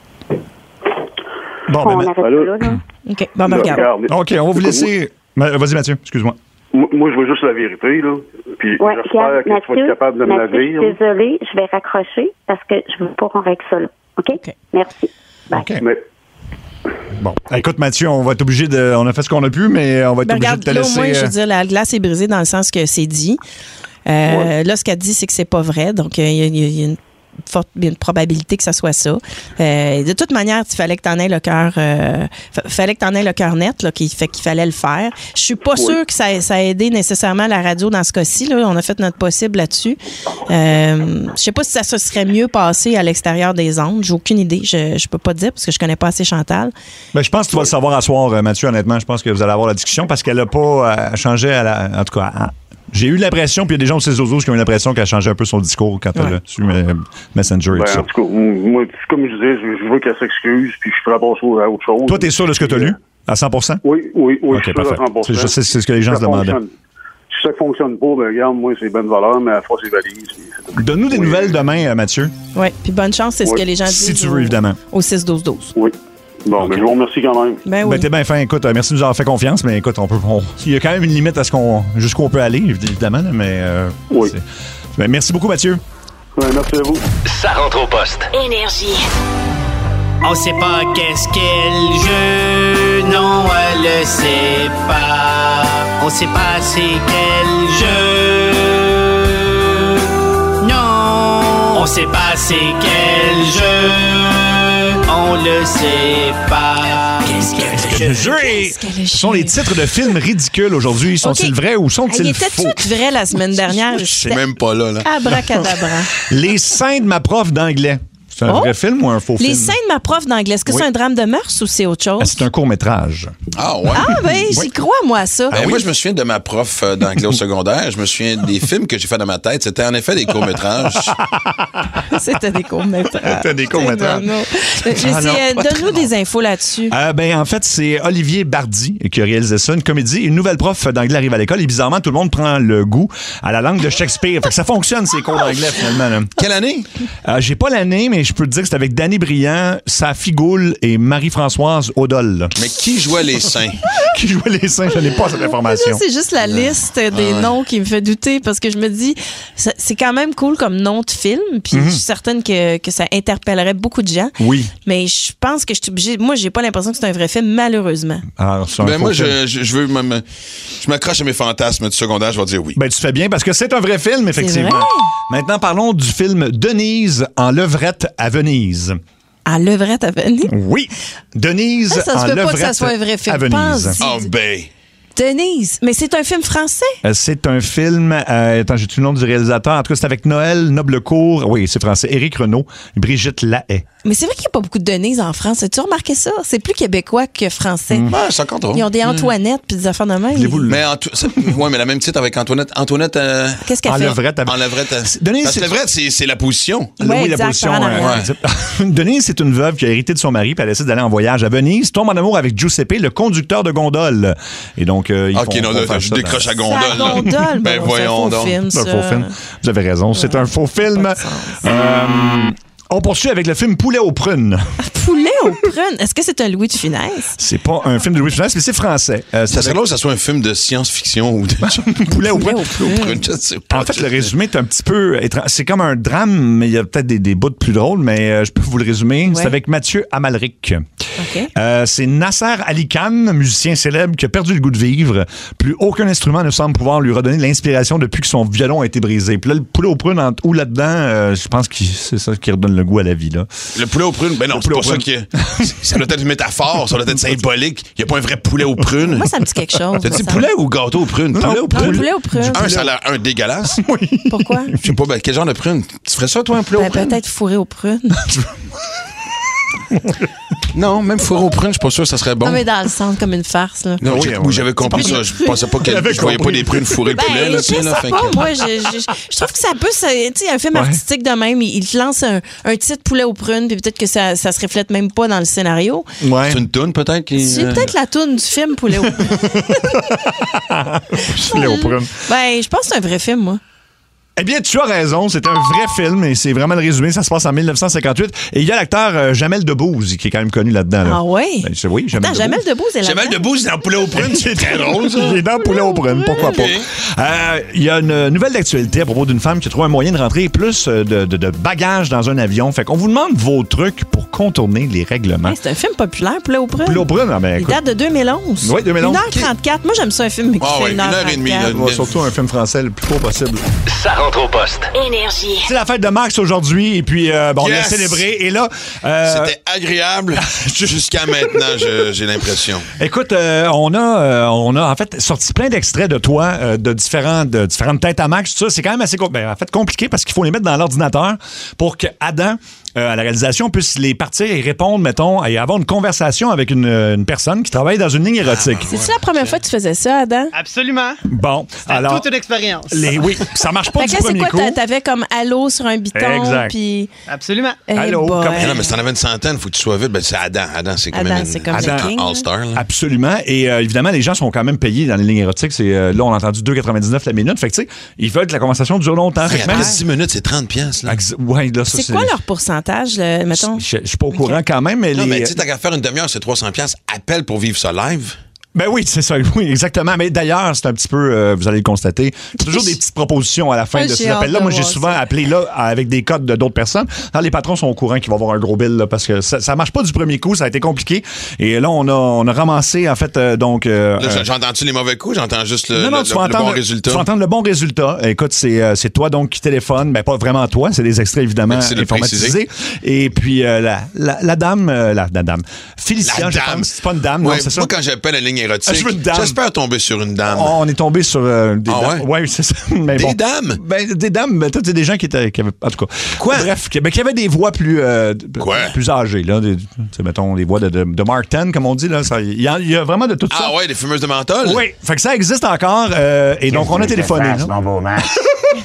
arrête là. OK, bon, ben, regarde. OK, on va vous laisser... Vas-y, Mathieu, excuse-moi. Moi, je veux juste la vérité, là. Puis j'espère que tu vas être capable de me la dire. Désolée, je vais raccrocher parce que je veux pas qu'on règle ça là. OK? Merci. Bye. OK. Bon, écoute, Mathieu, on va être obligé de... On a fait ce qu'on a pu, mais on va être obligé de te laisser... Au moins, je veux dire, la glace est brisée dans le sens que c'est dit. Là, ce qu'elle dit, c'est que c'est pas vrai. Donc, il y a une probabilité que ça soit ça. De toute manière, il fallait que tu en aies le cœur net, là, qu'il fallait le faire. Je suis pas sûre que ça a aidé nécessairement la radio dans ce cas-ci. Là. On a fait notre possible là-dessus. Je sais pas si ça se serait mieux passé à l'extérieur des ondes. J'ai aucune idée. Je peux pas dire parce que je connais pas assez Chantal. Ben, je pense que tu vas le savoir à soir, Mathieu, honnêtement. Je pense que vous allez avoir la discussion parce qu'elle a pas changé en tout cas... J'ai eu l'impression, puis il y a des gens au 6-12-12 qui ont eu l'impression qu'elle a changé un peu son discours quand elle a su Messenger et tout ça. En tout cas, moi, comme je disais, je veux qu'elle s'excuse, puis je ferai passer à autre chose. Toi, t'es sûr de ce que tu as lu? À 100%? Oui, OK, parfait. Je sais, c'est ce que les gens se demandaient. Si ça ne fonctionne pas, ben regarde, moi, c'est bonne valeur, mais à la fois, c'est valise. Donne-nous des nouvelles demain, Mathieu. Oui, puis bonne chance, c'est ce que les gens disent. Si tu veux, évidemment. Au 6-12-12. Oui. Bon, mais je vous remercie quand même. Ben oui. T'es bien fin. Écoute, merci de nous avoir fait confiance, mais écoute, il y a quand même une limite à jusqu'où on peut aller, évidemment, mais... oui. Ben, merci beaucoup, Mathieu. Ouais, merci à vous. Ça rentre au poste. Énergie. On sait pas qu'est-ce qu'elle jeu, non, elle le sait pas. On sait pas c'est quel jeu, non. On sait pas c'est quel jeu, on le sait pas. Qu'est-ce qu'elle jeu? Ce sont les titres de films ridicules aujourd'hui. Sont-ils vrais ou sont-ils faux? Ils étaient-tous vrais la semaine dernière? Je suis même pas là. Abracadabra. Les seins de ma prof d'anglais. C'est un vrai film ou un faux film? Les seins de ma prof d'anglais, est-ce que c'est un drame de mœurs ou c'est autre chose? C'est un court-métrage. Ah ouais? Ah ben, j'y crois, moi, à ça. Moi, je me souviens de ma prof d'anglais au secondaire. Je me souviens des films que j'ai fait dans ma tête. C'était en effet des courts-métrages. C'était des courts-métrages. C'était des courts-métrages. Donne-nous des infos là-dessus. En fait, c'est Olivier Bardi qui a réalisé ça, une comédie. Une nouvelle prof d'anglais arrive à l'école et bizarrement, tout le monde prend le goût à la langue de Shakespeare. Fait que ça fonctionne, ces cours d'anglais, finalement. Là. Quelle année? J'ai pas l'année, mais je peux te dire que c'est avec Danny Briand, Safi Goul et Marie-Françoise Audol. Mais qui jouait les seins? Qui jouait les seins? Je n'ai pas cette information. C'est juste la liste des noms qui me fait douter parce que je me dis, c'est quand même cool comme nom de film, puis je suis certaine que ça interpellerait beaucoup de gens. Oui. Mais je pense que je suis obligée. Moi, j'ai pas l'impression que c'est un vrai film, malheureusement. Alors, moi, je m'accroche à mes fantasmes du secondaire, je vais dire oui. Ben, tu fais bien parce que c'est un vrai film, effectivement. Vrai? Maintenant, parlons du film Denise en levrette à Venise. En levrette à Venise? Oui. Denise en levrette à Venise. Ça se peut pas que ça soit un vrai film. Oh, ben... Denise, mais c'est un film français? C'est un film... attends, j'ai-tu le nom du réalisateur? En tout cas, c'est avec Noël Noblecourt. Oui, c'est français. Éric Renaud, Brigitte Lahaye. Mais c'est vrai qu'il n'y a pas beaucoup de Denise en France. As-tu remarqué ça? C'est plus québécois que français. Ouais, ça compte. Ils ont des Antoinettes puis des affaires de même. Mais la même titre avec Antoinette. Antoinette... Qu'est-ce qu'elle fait? En levrette. Denise, parce que levrette, c'est la position. Oui, la position. Denise, c'est une veuve qui a hérité de son mari puis elle décide d'aller en voyage à Venise, tombe en amour avec Giuseppe, le conducteur de gondole. Et donc, je décroche à gondole. C'est un gondole. Ben voyons donc. C'est un faux film. Vous avez raison, c'est un faux film. On poursuit avec le film Poulet aux prunes. Poulet aux prunes? Est-ce que c'est un Louis de Funès? C'est pas un film de Louis de Funès, mais c'est français. Ça serait drôle que ça soit un film de science-fiction ou de... Poulet aux prunes. Je sais pas. En fait, le résumé est un petit peu étrange. C'est comme un drame, mais il y a peut-être des bouts plus drôles, mais je peux vous le résumer. Ouais. C'est avec Mathieu Amalric. Okay. C'est Nasser Ali Khan, musicien célèbre, qui a perdu le goût de vivre. Plus aucun instrument ne semble pouvoir lui redonner l'inspiration depuis que son violon a été brisé. Puis là, le poulet aux prunes, où là-dedans, je pense que c'est ça qui redonne le goût à la vie. Là. Le poulet aux prunes, ben non, c'est pour ça que ça doit être une métaphore, ça doit être symbolique. Il n'y a pas un vrai poulet aux prunes. Moi, ça me dit quelque chose. T'as dit poulet ou gâteau aux prunes? Poulet aux prunes. Poulet aux prunes. Ça a l'air dégueulasse. Oui. Pourquoi? Je sais pas, quel genre de prune? Tu ferais ça, toi, un poulet aux prunes? Peut-être fourré aux prunes. Non, même fourré aux prunes, je suis pas sûr que ça serait bon. Non, mais dans le centre, comme une farce. Là. Non, oui, j'avais compris ça. Je pensais pas je voyais pas des prunes fourrées de poulet. Là, je sais pas, moi, je trouve que ça peut... Tu sais, un film artistique de même, il te lance un titre poulet aux prunes, puis peut-être que ça se reflète même pas dans le scénario. Ouais. C'est une toune, peut-être? C'est peut-être la toune du film Poulet aux prunes. Poulet aux prunes. Ben, je pense que c'est un vrai film, moi. Eh bien, tu as raison, c'est un vrai film et c'est vraiment le résumé. Ça se passe en 1958 et il y a l'acteur Jamel Debbouze qui est quand même connu là-dedans. Là. Ah oui? Ben, oui, Jamel Debbouze est là-dedans. Jamel Debbouze est dans Poulet aux prunes, c'est très drôle, ça. Il est dans Poulet aux prunes, pourquoi pas. Il y a une nouvelle d'actualité à propos d'une femme qui a trouvé un moyen de rentrer plus de bagages dans un avion. Fait qu'on vous demande vos trucs pour contourner les règlements. Hey, c'est un film populaire, Poulet aux prunes. Poulet aux prunes, ben, il date de 2011. Oui, 2011. 1h34. Moi, j'aime ça, un film qui fait 1h34. Surtout un film français le plus court possible. Ça rentre au poste. Énergie. C'est la fête de Max aujourd'hui et puis on l'a célébré et là c'était agréable jusqu'à maintenant, j'ai l'impression. Écoute, on a en fait sorti plein d'extraits de toi de différentes têtes à Max. Tout ça, c'est quand même assez compliqué parce qu'il faut les mettre dans l'ordinateur pour que Adam à la réalisation puisse les partir et répondre, mettons, et avoir une conversation avec une personne qui travaille dans une ligne érotique. C'est-tu la première fois que tu faisais ça, Adam? Absolument. Bon, alors toute une expérience. Oui, ça marche pas du premier coup. C'est quoi, t'avais comme allô sur un biton, puis... Absolument. Allô. Non, mais si t'en avais une centaine, faut que tu sois vite. Ben, c'est Adam. Adam, c'est quand même un all-star. Absolument. Et évidemment, les gens sont quand même payés dans les lignes érotiques. Là, on a entendu 2,99 la minute. Fait que, tu sais, ils veulent que la conversation dure longtemps. Même 10 minutes, c'est 30$. Ouais, là, ça, c'est quoi leur pourcentage, mettons? Je suis pas au courant quand même, mais non, mais tu sais, t'as qu'à faire une demi-heure, c'est 300$. Appelle pour vivre ça live. Ben oui, c'est ça. Oui, exactement. Mais d'ailleurs, c'est un petit peu, vous allez le constater, c'est toujours des petites propositions à la fin de ces appels-là. Moi, j'ai souvent appelé là avec des codes de d'autres personnes. Alors, les patrons sont au courant qu'ils vont avoir un gros bill là, parce que ça marche pas du premier coup. Ça a été compliqué. Et là, on a ramassé, en fait, donc... là, j'entends-tu les mauvais coups? J'entends juste le bon résultat. Tu vas entendre le bon résultat. Écoute, c'est toi donc qui téléphone. Ben, pas vraiment toi. C'est des extraits, évidemment, informatisés. Et puis, la dame... Félicia, je pense. C'est pas une dame, non, c'est ça? Moi, quand j'appelle la ligne érotique, j'espère tomber sur une dame. Oh, on est tombé sur des dames. Ouais, c'est ça. Mais des dames? Ben, des dames, ben, c'est des gens qui avaient... En tout cas. Quoi? Bref, qui avaient des voix plus âgées, là. Mettons, les voix de Mark Ten, comme on dit, là. Il y a vraiment de tout ça. Ah ouais, les fumeuses de menthol? Oui. Fait que ça existe encore. Et donc, on a téléphoné. Mon beau Max.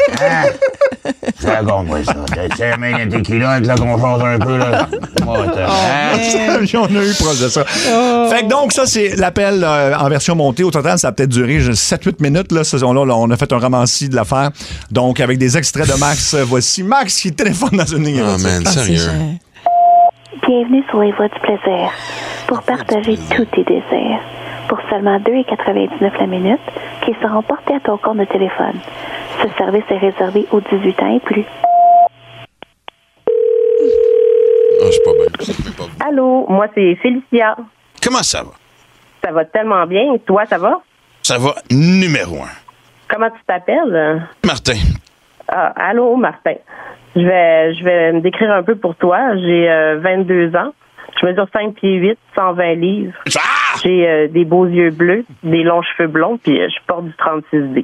Ça gonne, moi, ça. T'as mis des tequila avec la confort un peu, là. On a eu proche de ça. Fait que donc, ça, c'est l'appel en version montée. Au total, ça a peut-être duré 7-8 minutes. Là, on a fait un ramassis de l'affaire. Donc, avec des extraits de Max, voici Max qui téléphone dans une ligne érotique. Oh, man, sérieux. Bienvenue sur les voies du plaisir. Pour partager tous tes désirs. Pour seulement 2,99 la minute, qui seront portés à ton compte de téléphone. Ce service est réservé aux 18 ans et plus. Ah, je suis pas bien. Allô, moi c'est Félicia. Comment ça va? Ça va tellement bien. Toi, ça va? Ça va numéro 1. Comment tu t'appelles? Martin. Ah, allô, Martin. Je vais me décrire un peu pour toi. J'ai 22 ans. Je mesure 5 pieds 8, 120 livres. J'ai des beaux yeux bleus, des longs cheveux blonds, puis je porte du 36D.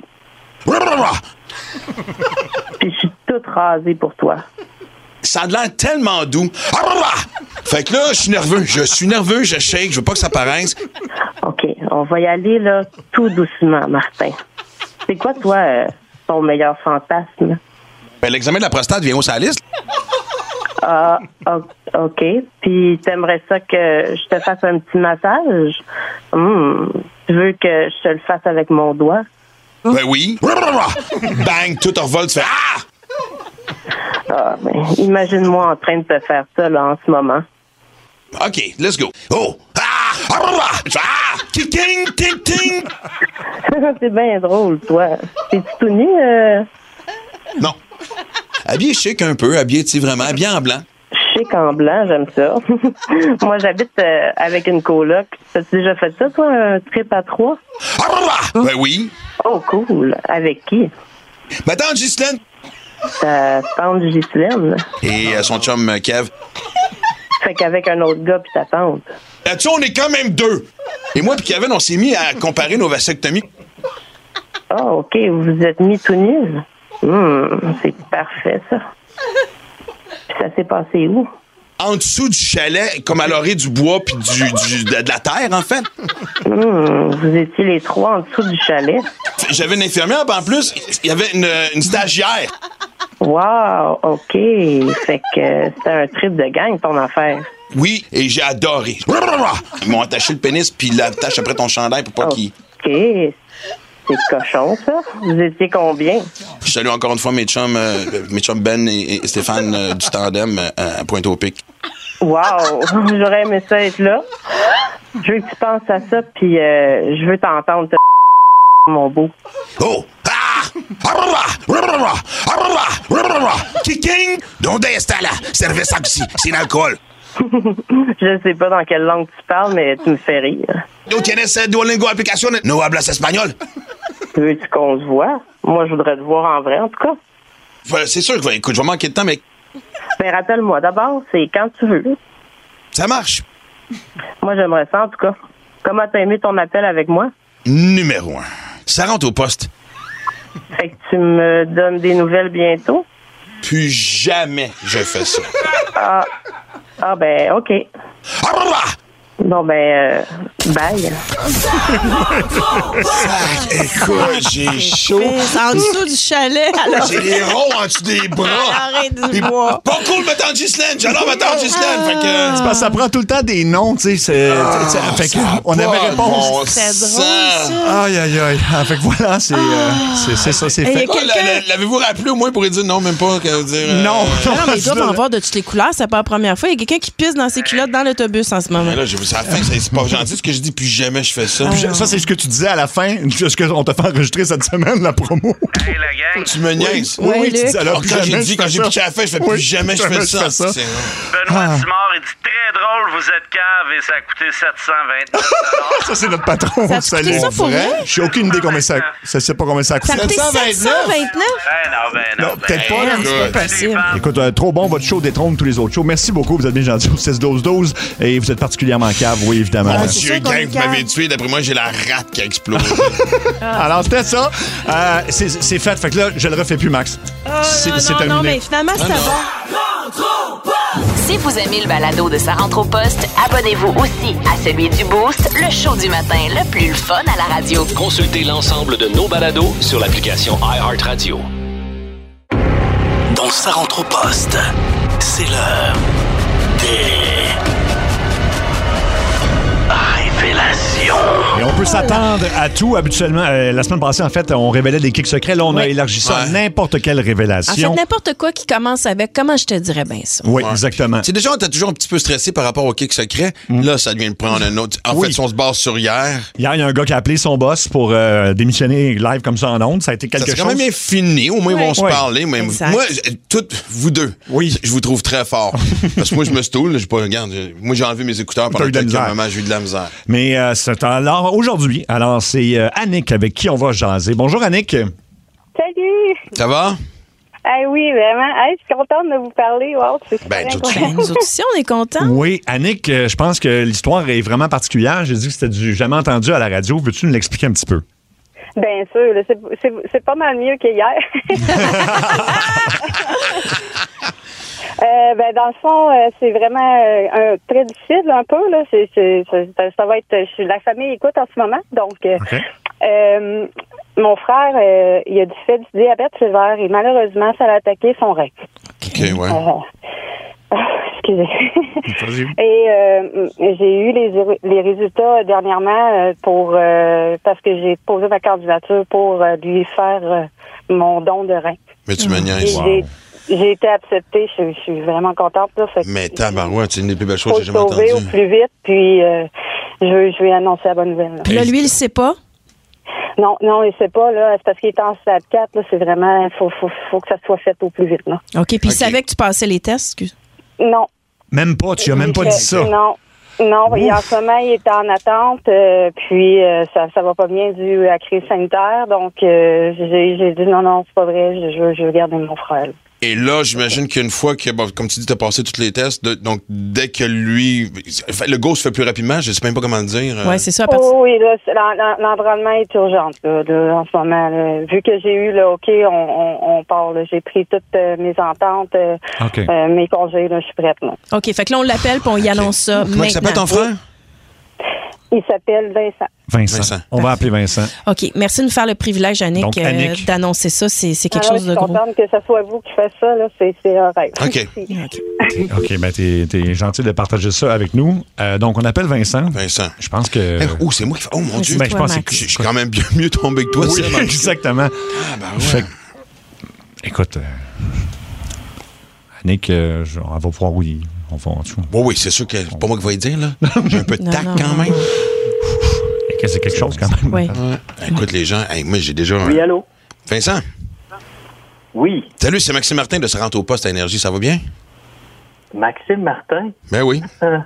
Puis je suis toute rasée pour toi. Ça a l'air tellement doux. Fait que là, je suis nerveux, je shake, je veux pas que ça paraisse. OK, on va y aller, là, tout doucement, Martin. C'est quoi, toi, ton meilleur fantasme? Ben, l'examen de la prostate vient où, ça liste? Ah, OK. Puis, t'aimerais ça que je te fasse un petit massage? Tu veux que je te le fasse avec mon doigt? Ben oui. Bang, tout envole, tu fais ah! Ah, ben, imagine-moi en train de te faire ça, là, en ce moment. OK, let's go. Oh! Ah! Ah! Ting, ting, ting! C'est bien drôle, toi. T'es-tu tout nu? Non. Habillé chic un peu, habillé, tu sais, vraiment, habillé en blanc. Chic en blanc, j'aime ça. Moi, j'habite avec une coloc. T'as-tu déjà fait ça, toi, un trip à 3? Ben oui. Oh, cool. Avec qui? Ma tante Ghislaine. Ta tante Ghislaine? Et son chum Kev. Fait qu'avec un autre gars puis ta tante. Là-dessus, on est quand même 2. Et moi puis Kevin, on s'est mis à comparer nos vasectomies. Ah, OK. Vous vous êtes mis tout nus? C'est parfait, ça. Puis ça s'est passé où? en dessous du chalet, comme à l'orée du bois puis de la terre, en fait. Vous étiez les trois en dessous du chalet. J'avais une infirmière, puis en plus, il y avait une stagiaire. Wow, OK. Fait que c'était un trip de gang, ton affaire. Oui, et j'ai adoré. Ils m'ont attaché le pénis, puis ils l'attachent après ton chandail pour pas qu'il... OK. C'est cochon, ça. Vous étiez combien? Je salue encore une fois mes chums Ben et Stéphane du tandem à Pointe-au-Pic. Wow! J'aurais aimé ça être là. Je veux que tu penses à ça, puis je veux t'entendre, mon beau. Oh! Kicking! Donde está la cerveza sin alcohol? Je sais pas dans quelle langue tu parles, mais tu me fais rire. ¿Tú tienes Duolingo aplicación? ¿No hablas espagnol? Veux-tu qu'on se voit? Moi, je voudrais te voir en vrai, en tout cas. Voilà, c'est sûr que écoute, je vais manquer de temps, mais... Ben, rappelle-moi d'abord, c'est quand tu veux. Ça marche. Moi, j'aimerais ça, en tout cas. Comment t'as aimé ton appel avec moi? Numéro 1. Ça rentre au poste. Fait que tu me donnes des nouvelles bientôt? Plus jamais je fais ça. Ah ben, OK. Bon, ben, bye. Écoute, j'ai chaud. En dessous du chalet. Alors... J'ai les ronds en dessous des bras. Arrête de voir. Pas cool, ma tante Ghislaine. J'adore ma tante Ghislaine. Fait que... C'est parce que ça prend tout le temps des noms, tu sais. Fait que on avait réponse. C'est drôle, ça. Aïe, aïe, aïe. Fait que voilà, c'est ça, c'est fait. L'avez-vous rappelé au moins pour lui dire non, même pas? Non. Non, mais ils doivent en voir de toutes les couleurs. C'est pas la première fois. Il y a quelqu'un qui pisse dans ses culottes dans l'autobus en ce moment. Mais là, j'ai vu ça à la fin. C'est pas gentil ce que je dis, plus jamais je fais ça. Ça, c'est ce que tu disais à la fin, ce qu'on t'a fait enregistrer cette semaine, la promo. Hey, la gang. Tu me niaises. Oui, tu dis alors quand j'ai pitché à la fin, je fais plus jamais je fais ça. Benoît Simard, il dit très drôle, vous êtes cave et ça a coûté 729 $. Ça, c'est notre patron. Ça a coûté ça pour vrai? J'ai aucune idée combien ça. Je sais pas combien ça a coûté. Ça a coûté 729? Ben non. Peut-être pas. C'est pas possible. Écoute, trop bon, votre show détrône tous les autres shows. Merci beaucoup, vous êtes bien gentils au 6-12-12 et vous êtes particulièrement cave, oui, évidemment. Mon Dieu, gang, vous m'avez tué. D'après moi, j'ai la rate qui a explosé. Alors, c'était ça. C'est fait. Fait que là, je le refais plus, Max. C'est terminé. Non, mais finalement, c'était bon. Si vous aimez le balado de Sa rentre au poste, abonnez-vous aussi à celui du Boost, le show du matin le plus fun à la radio. Consultez l'ensemble de nos balados sur l'application iHeartRadio. Dans Sa rentre au poste, c'est l'heure des révélations. Et on peut s'attendre à tout. Habituellement, la semaine passée, en fait, on révélait des kicks secrets. Là, on a élargi ça à n'importe quelle révélation. En fait, n'importe quoi qui commence avec comment je te dirais bien ça. Oui, exactement. C'est déjà, on était toujours un petit peu stressé par rapport au kick secret. Là, ça devient de prendre un autre. En fait, si on se base sur hier. Hier, il y a un gars qui a appelé son boss pour démissionner live comme ça en ondes. Ça a été quelque chose. Ça serait quand même bien fini. Au moins, ils vont se parler. Mais moi, toutes vous deux, je vous trouve très fort. Parce que moi, je me stoule. Regarde, moi, j'ai enlevé mes écouteurs pendant quelques moments. J'ai eu de la misère. Mais alors, aujourd'hui, c'est Annick avec qui on va jaser. Bonjour, Annick. Salut! Ça va? Oui, vraiment. Je suis contente de vous parler. Wow, nous aussi, on est contents. Oui, Annick, je pense que l'histoire est vraiment particulière. J'ai dit que c'était du jamais entendu à la radio. Veux-tu nous l'expliquer un petit peu? Bien sûr. C'est pas mal mieux qu'hier. Dans le fond, c'est vraiment très difficile un peu. Là. Ça va être... La famille écoute en ce moment. Donc, mon frère, il a du fait du diabète sévère et malheureusement, ça a attaqué son rein. OK, ouais. Excusez. Et j'ai eu les résultats dernièrement parce que j'ai posé ma candidature pour lui faire mon don de rein. Mais tu me niaises. J'ai été acceptée, je suis vraiment contente. Là, mais tabarouette, c'est une des plus belles choses que j'ai jamais entendues. Faut sauver au plus vite, puis je vais annoncer la bonne nouvelle. Puis là, lui, il sait pas? Non, il sait pas, là. C'est parce qu'il est en stade 4, là. C'est vraiment, faut que ça soit fait au plus vite, là. OK, puis il savait que tu passais les tests, excuse? Non. Même pas, tu as même pas dit ça. Non, en ce moment, il est en attente, puis ça va pas bien dû à la crise sanitaire, donc j'ai dit non, c'est pas vrai, je veux garder mon frère. Et là, j'imagine qu'une fois que, bon, comme tu dis, tu as passé tous les tests, donc dès que lui... Le go se fait plus rapidement, je sais même pas comment le dire. Oui, c'est ça. Oui, là, l'environnement est urgent là, en ce moment. Là. Vu que j'ai eu le OK, on part. Là. J'ai pris toutes mes ententes, mes congés, là, je suis prête. Là. OK, fait que là, on l'appelle puis on y annonce ça maintenant. Comment s'appelle ton frère? Il s'appelle Vincent. On va appeler Vincent. OK. Merci de nous faire le privilège, Annick, d'annoncer ça. C'est quelque chose de gros. Je suis contente que ce soit vous qui faites ça. Là. C'est un rêve. OK, ben t'es gentil de partager ça avec nous. Donc, on appelle Vincent. Je pense que... c'est moi qui fais... Oh, mon Dieu. Ben, je pense que je suis quand même bien mieux tombé que toi. Oui, exactement. Ah, ben ouais. Écoute, Annick, on va voir où on va en dessous. Oui, c'est sûr que c'est pas moi qui vais y dire, là. J'ai un peu de tact quand même. C'est quelque chose quand même. Oui. Écoute, les gens, moi, j'ai déjà... Oui, allô? Vincent? Oui. Salut, c'est Maxime Martin de Se Rendre au Poste à Énergie. Ça va bien? Maxime Martin? Ben oui.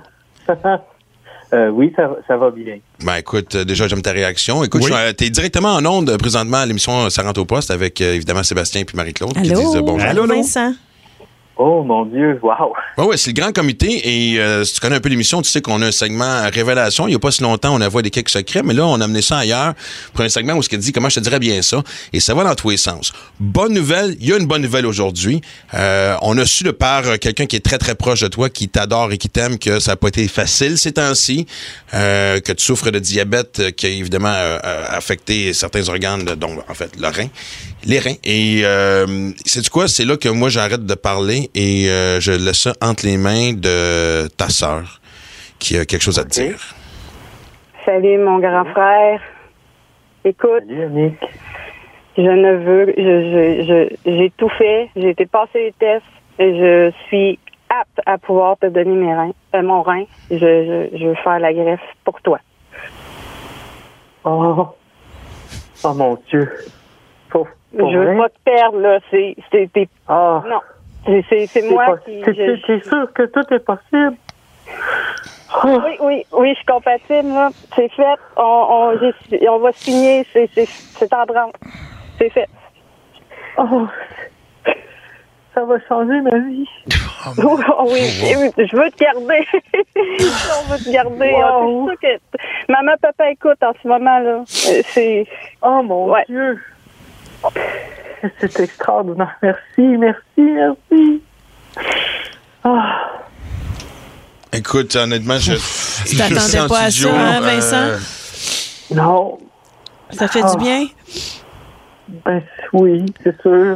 Oui, ça va bien. Ben écoute, déjà, j'aime ta réaction. Écoute, t'es directement en onde présentement à l'émission Se Rendre au Poste avec, évidemment, Sébastien et Marie-Claude qui disent bonjour. Allô, Vincent? Oh, mon Dieu, wow! Oui, c'est le grand comité et si tu connais un peu l'émission, tu sais qu'on a un segment révélation. Il n'y a pas si longtemps, on a vu des quelques secrets, mais là, on a amené ça ailleurs pour un segment où ce qu'elle dit, comment je te dirais bien ça, et ça va dans tous les sens. Bonne nouvelle, il y a une bonne nouvelle aujourd'hui. On a su de par quelqu'un qui est très, très proche de toi, qui t'adore et qui t'aime, que ça n'a pas été facile ces temps-ci, que tu souffres de diabète qui a évidemment affecté certains organes, dont en fait les reins. Et sais-tu quoi? C'est là que moi, j'arrête de parler et je laisse ça entre les mains de ta sœur qui a quelque chose à te dire. Salut, mon grand frère. Écoute, salut, Annick. J'ai tout fait. J'ai été passer les tests et je suis apte à pouvoir te donner mon rein. Je veux faire la greffe pour toi. Oh mon Dieu. Je veux pas te perdre, là. Non. C'est moi qui... T'es sûr que tout est possible? Oui, je suis compatible, là. C'est fait. On va signer. C'est en branle. C'est fait. Oh, ça va changer ma vie. Oui, je veux te garder. On veut te garder. Wow. C'est sûr que maman, papa écoute en ce moment-là. Oh, mon Dieu. C'est extraordinaire. Merci. Oh. Écoute, honnêtement, tu t'attendais pas à ça, hein, Vincent? Non. Ça fait du bien? Ben oui, c'est sûr.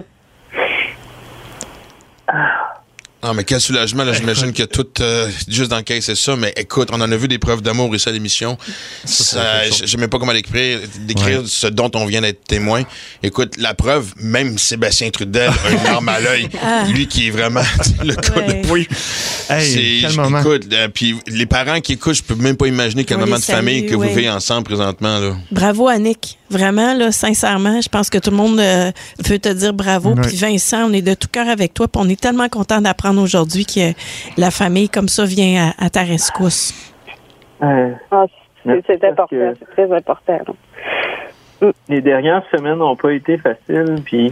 Non, mais quel soulagement, là, j'imagine que tout, juste dans le cas, c'est ça, mais écoute, on en a vu des preuves d'amour ici à l'émission. Je sais même pas comment décrire ce dont on vient d'être témoin. Écoute, la preuve, même Sébastien Trudel a une larme à l'œil. Lui qui est vraiment le cas. Oui. Hey, quel moment. Écoute, puis les parents qui écoutent, je peux même pas imaginer quel moment de famille que vous vivez ensemble présentement, là. Bravo, Annick. Vraiment, là, sincèrement, je pense que tout le monde veut te dire bravo. Puis Vincent, on est de tout cœur avec toi. Puis on est tellement content d'apprendre aujourd'hui que la famille comme ça vient à ta rescousse. C'est important, c'est très important. Les dernières semaines n'ont pas été faciles, puis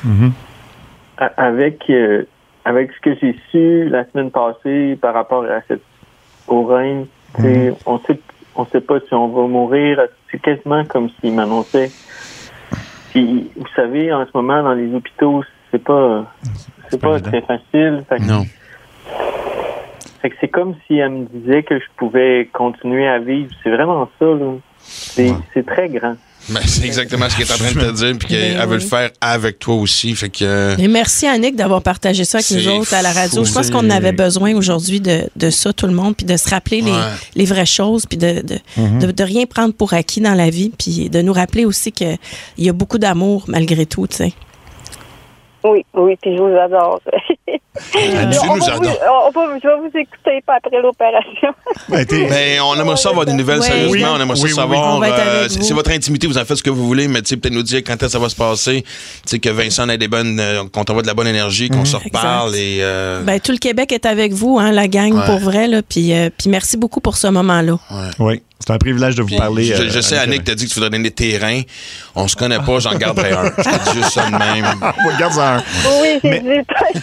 avec ce que j'ai su la semaine passée par rapport à au rein, on sait pas si on va mourir. C'est quasiment comme s'il m'annonçait. Puis, vous savez, en ce moment, dans les hôpitaux, c'est pas très facile. Non. Fait que c'est comme si elle me disait que je pouvais continuer à vivre. C'est vraiment ça, là. C'est très grand. Ben, c'est exactement ce qu'elle est en train de te dire, puis qu'elle veut le faire avec toi aussi. Fait que... Et merci, Annick, d'avoir partagé ça avec nous autres à la radio. Je pense qu'on avait besoin aujourd'hui de ça, tout le monde, puis de se rappeler les vraies choses, puis de rien prendre pour acquis dans la vie, puis de nous rappeler aussi qu'il y a beaucoup d'amour malgré tout, tu sais. Oui, puis je vous adore. Je vais vous écouter pas après l'opération. Mais on aimerait ça avoir des nouvelles, sérieusement. On aimerait ça savoir. C'est votre intimité, vous en faites ce que vous voulez, mais peut-être nous dire quand est-ce que ça va se passer. Que Vincent ait des bonnes. Qu'on t'envoie de la bonne énergie, qu'on se reparle. Et, tout le Québec est avec vous, hein, la gang, pour vrai. Là, puis merci beaucoup pour ce moment-là. Oui. C'est un privilège de vous parler. Je sais, Annick, t'as dit que tu voudrais donner des terrains. On se connaît pas, j'en garderai un. Je te dis juste ça de même. Garde un. Oui, j'ai dit.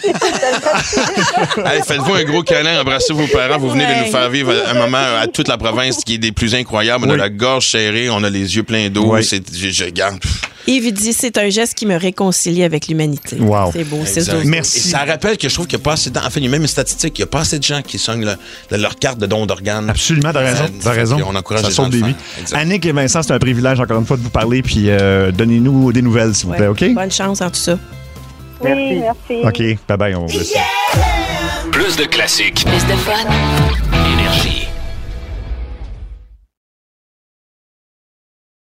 Hey, faites-vous un gros câlin, embrassez vos parents. Vous venez de nous faire vivre un moment à toute la province qui est des plus incroyables. On a la gorge serrée, on a les yeux pleins d'eau. Je garde. Yves dit, c'est un geste qui me réconcilie avec l'humanité. Wow. C'est beau, c'est exact. Merci. Et ça rappelle que je trouve qu'il n'y a pas assez de... En fait, il y a même une statistique, il n'y a pas assez de gens qui soignent leur carte de don d'organes. Absolument, t'as raison. T'as raison. On encourage ça les sauve des vies. Annick et Vincent, c'est un privilège encore une fois de vous parler, puis donnez-nous des nouvelles, s'il vous plaît, OK? Bonne chance en tout ça. Oui, merci. OK, bye-bye, on va vous laisser. Plus de classiques. Plus de fun.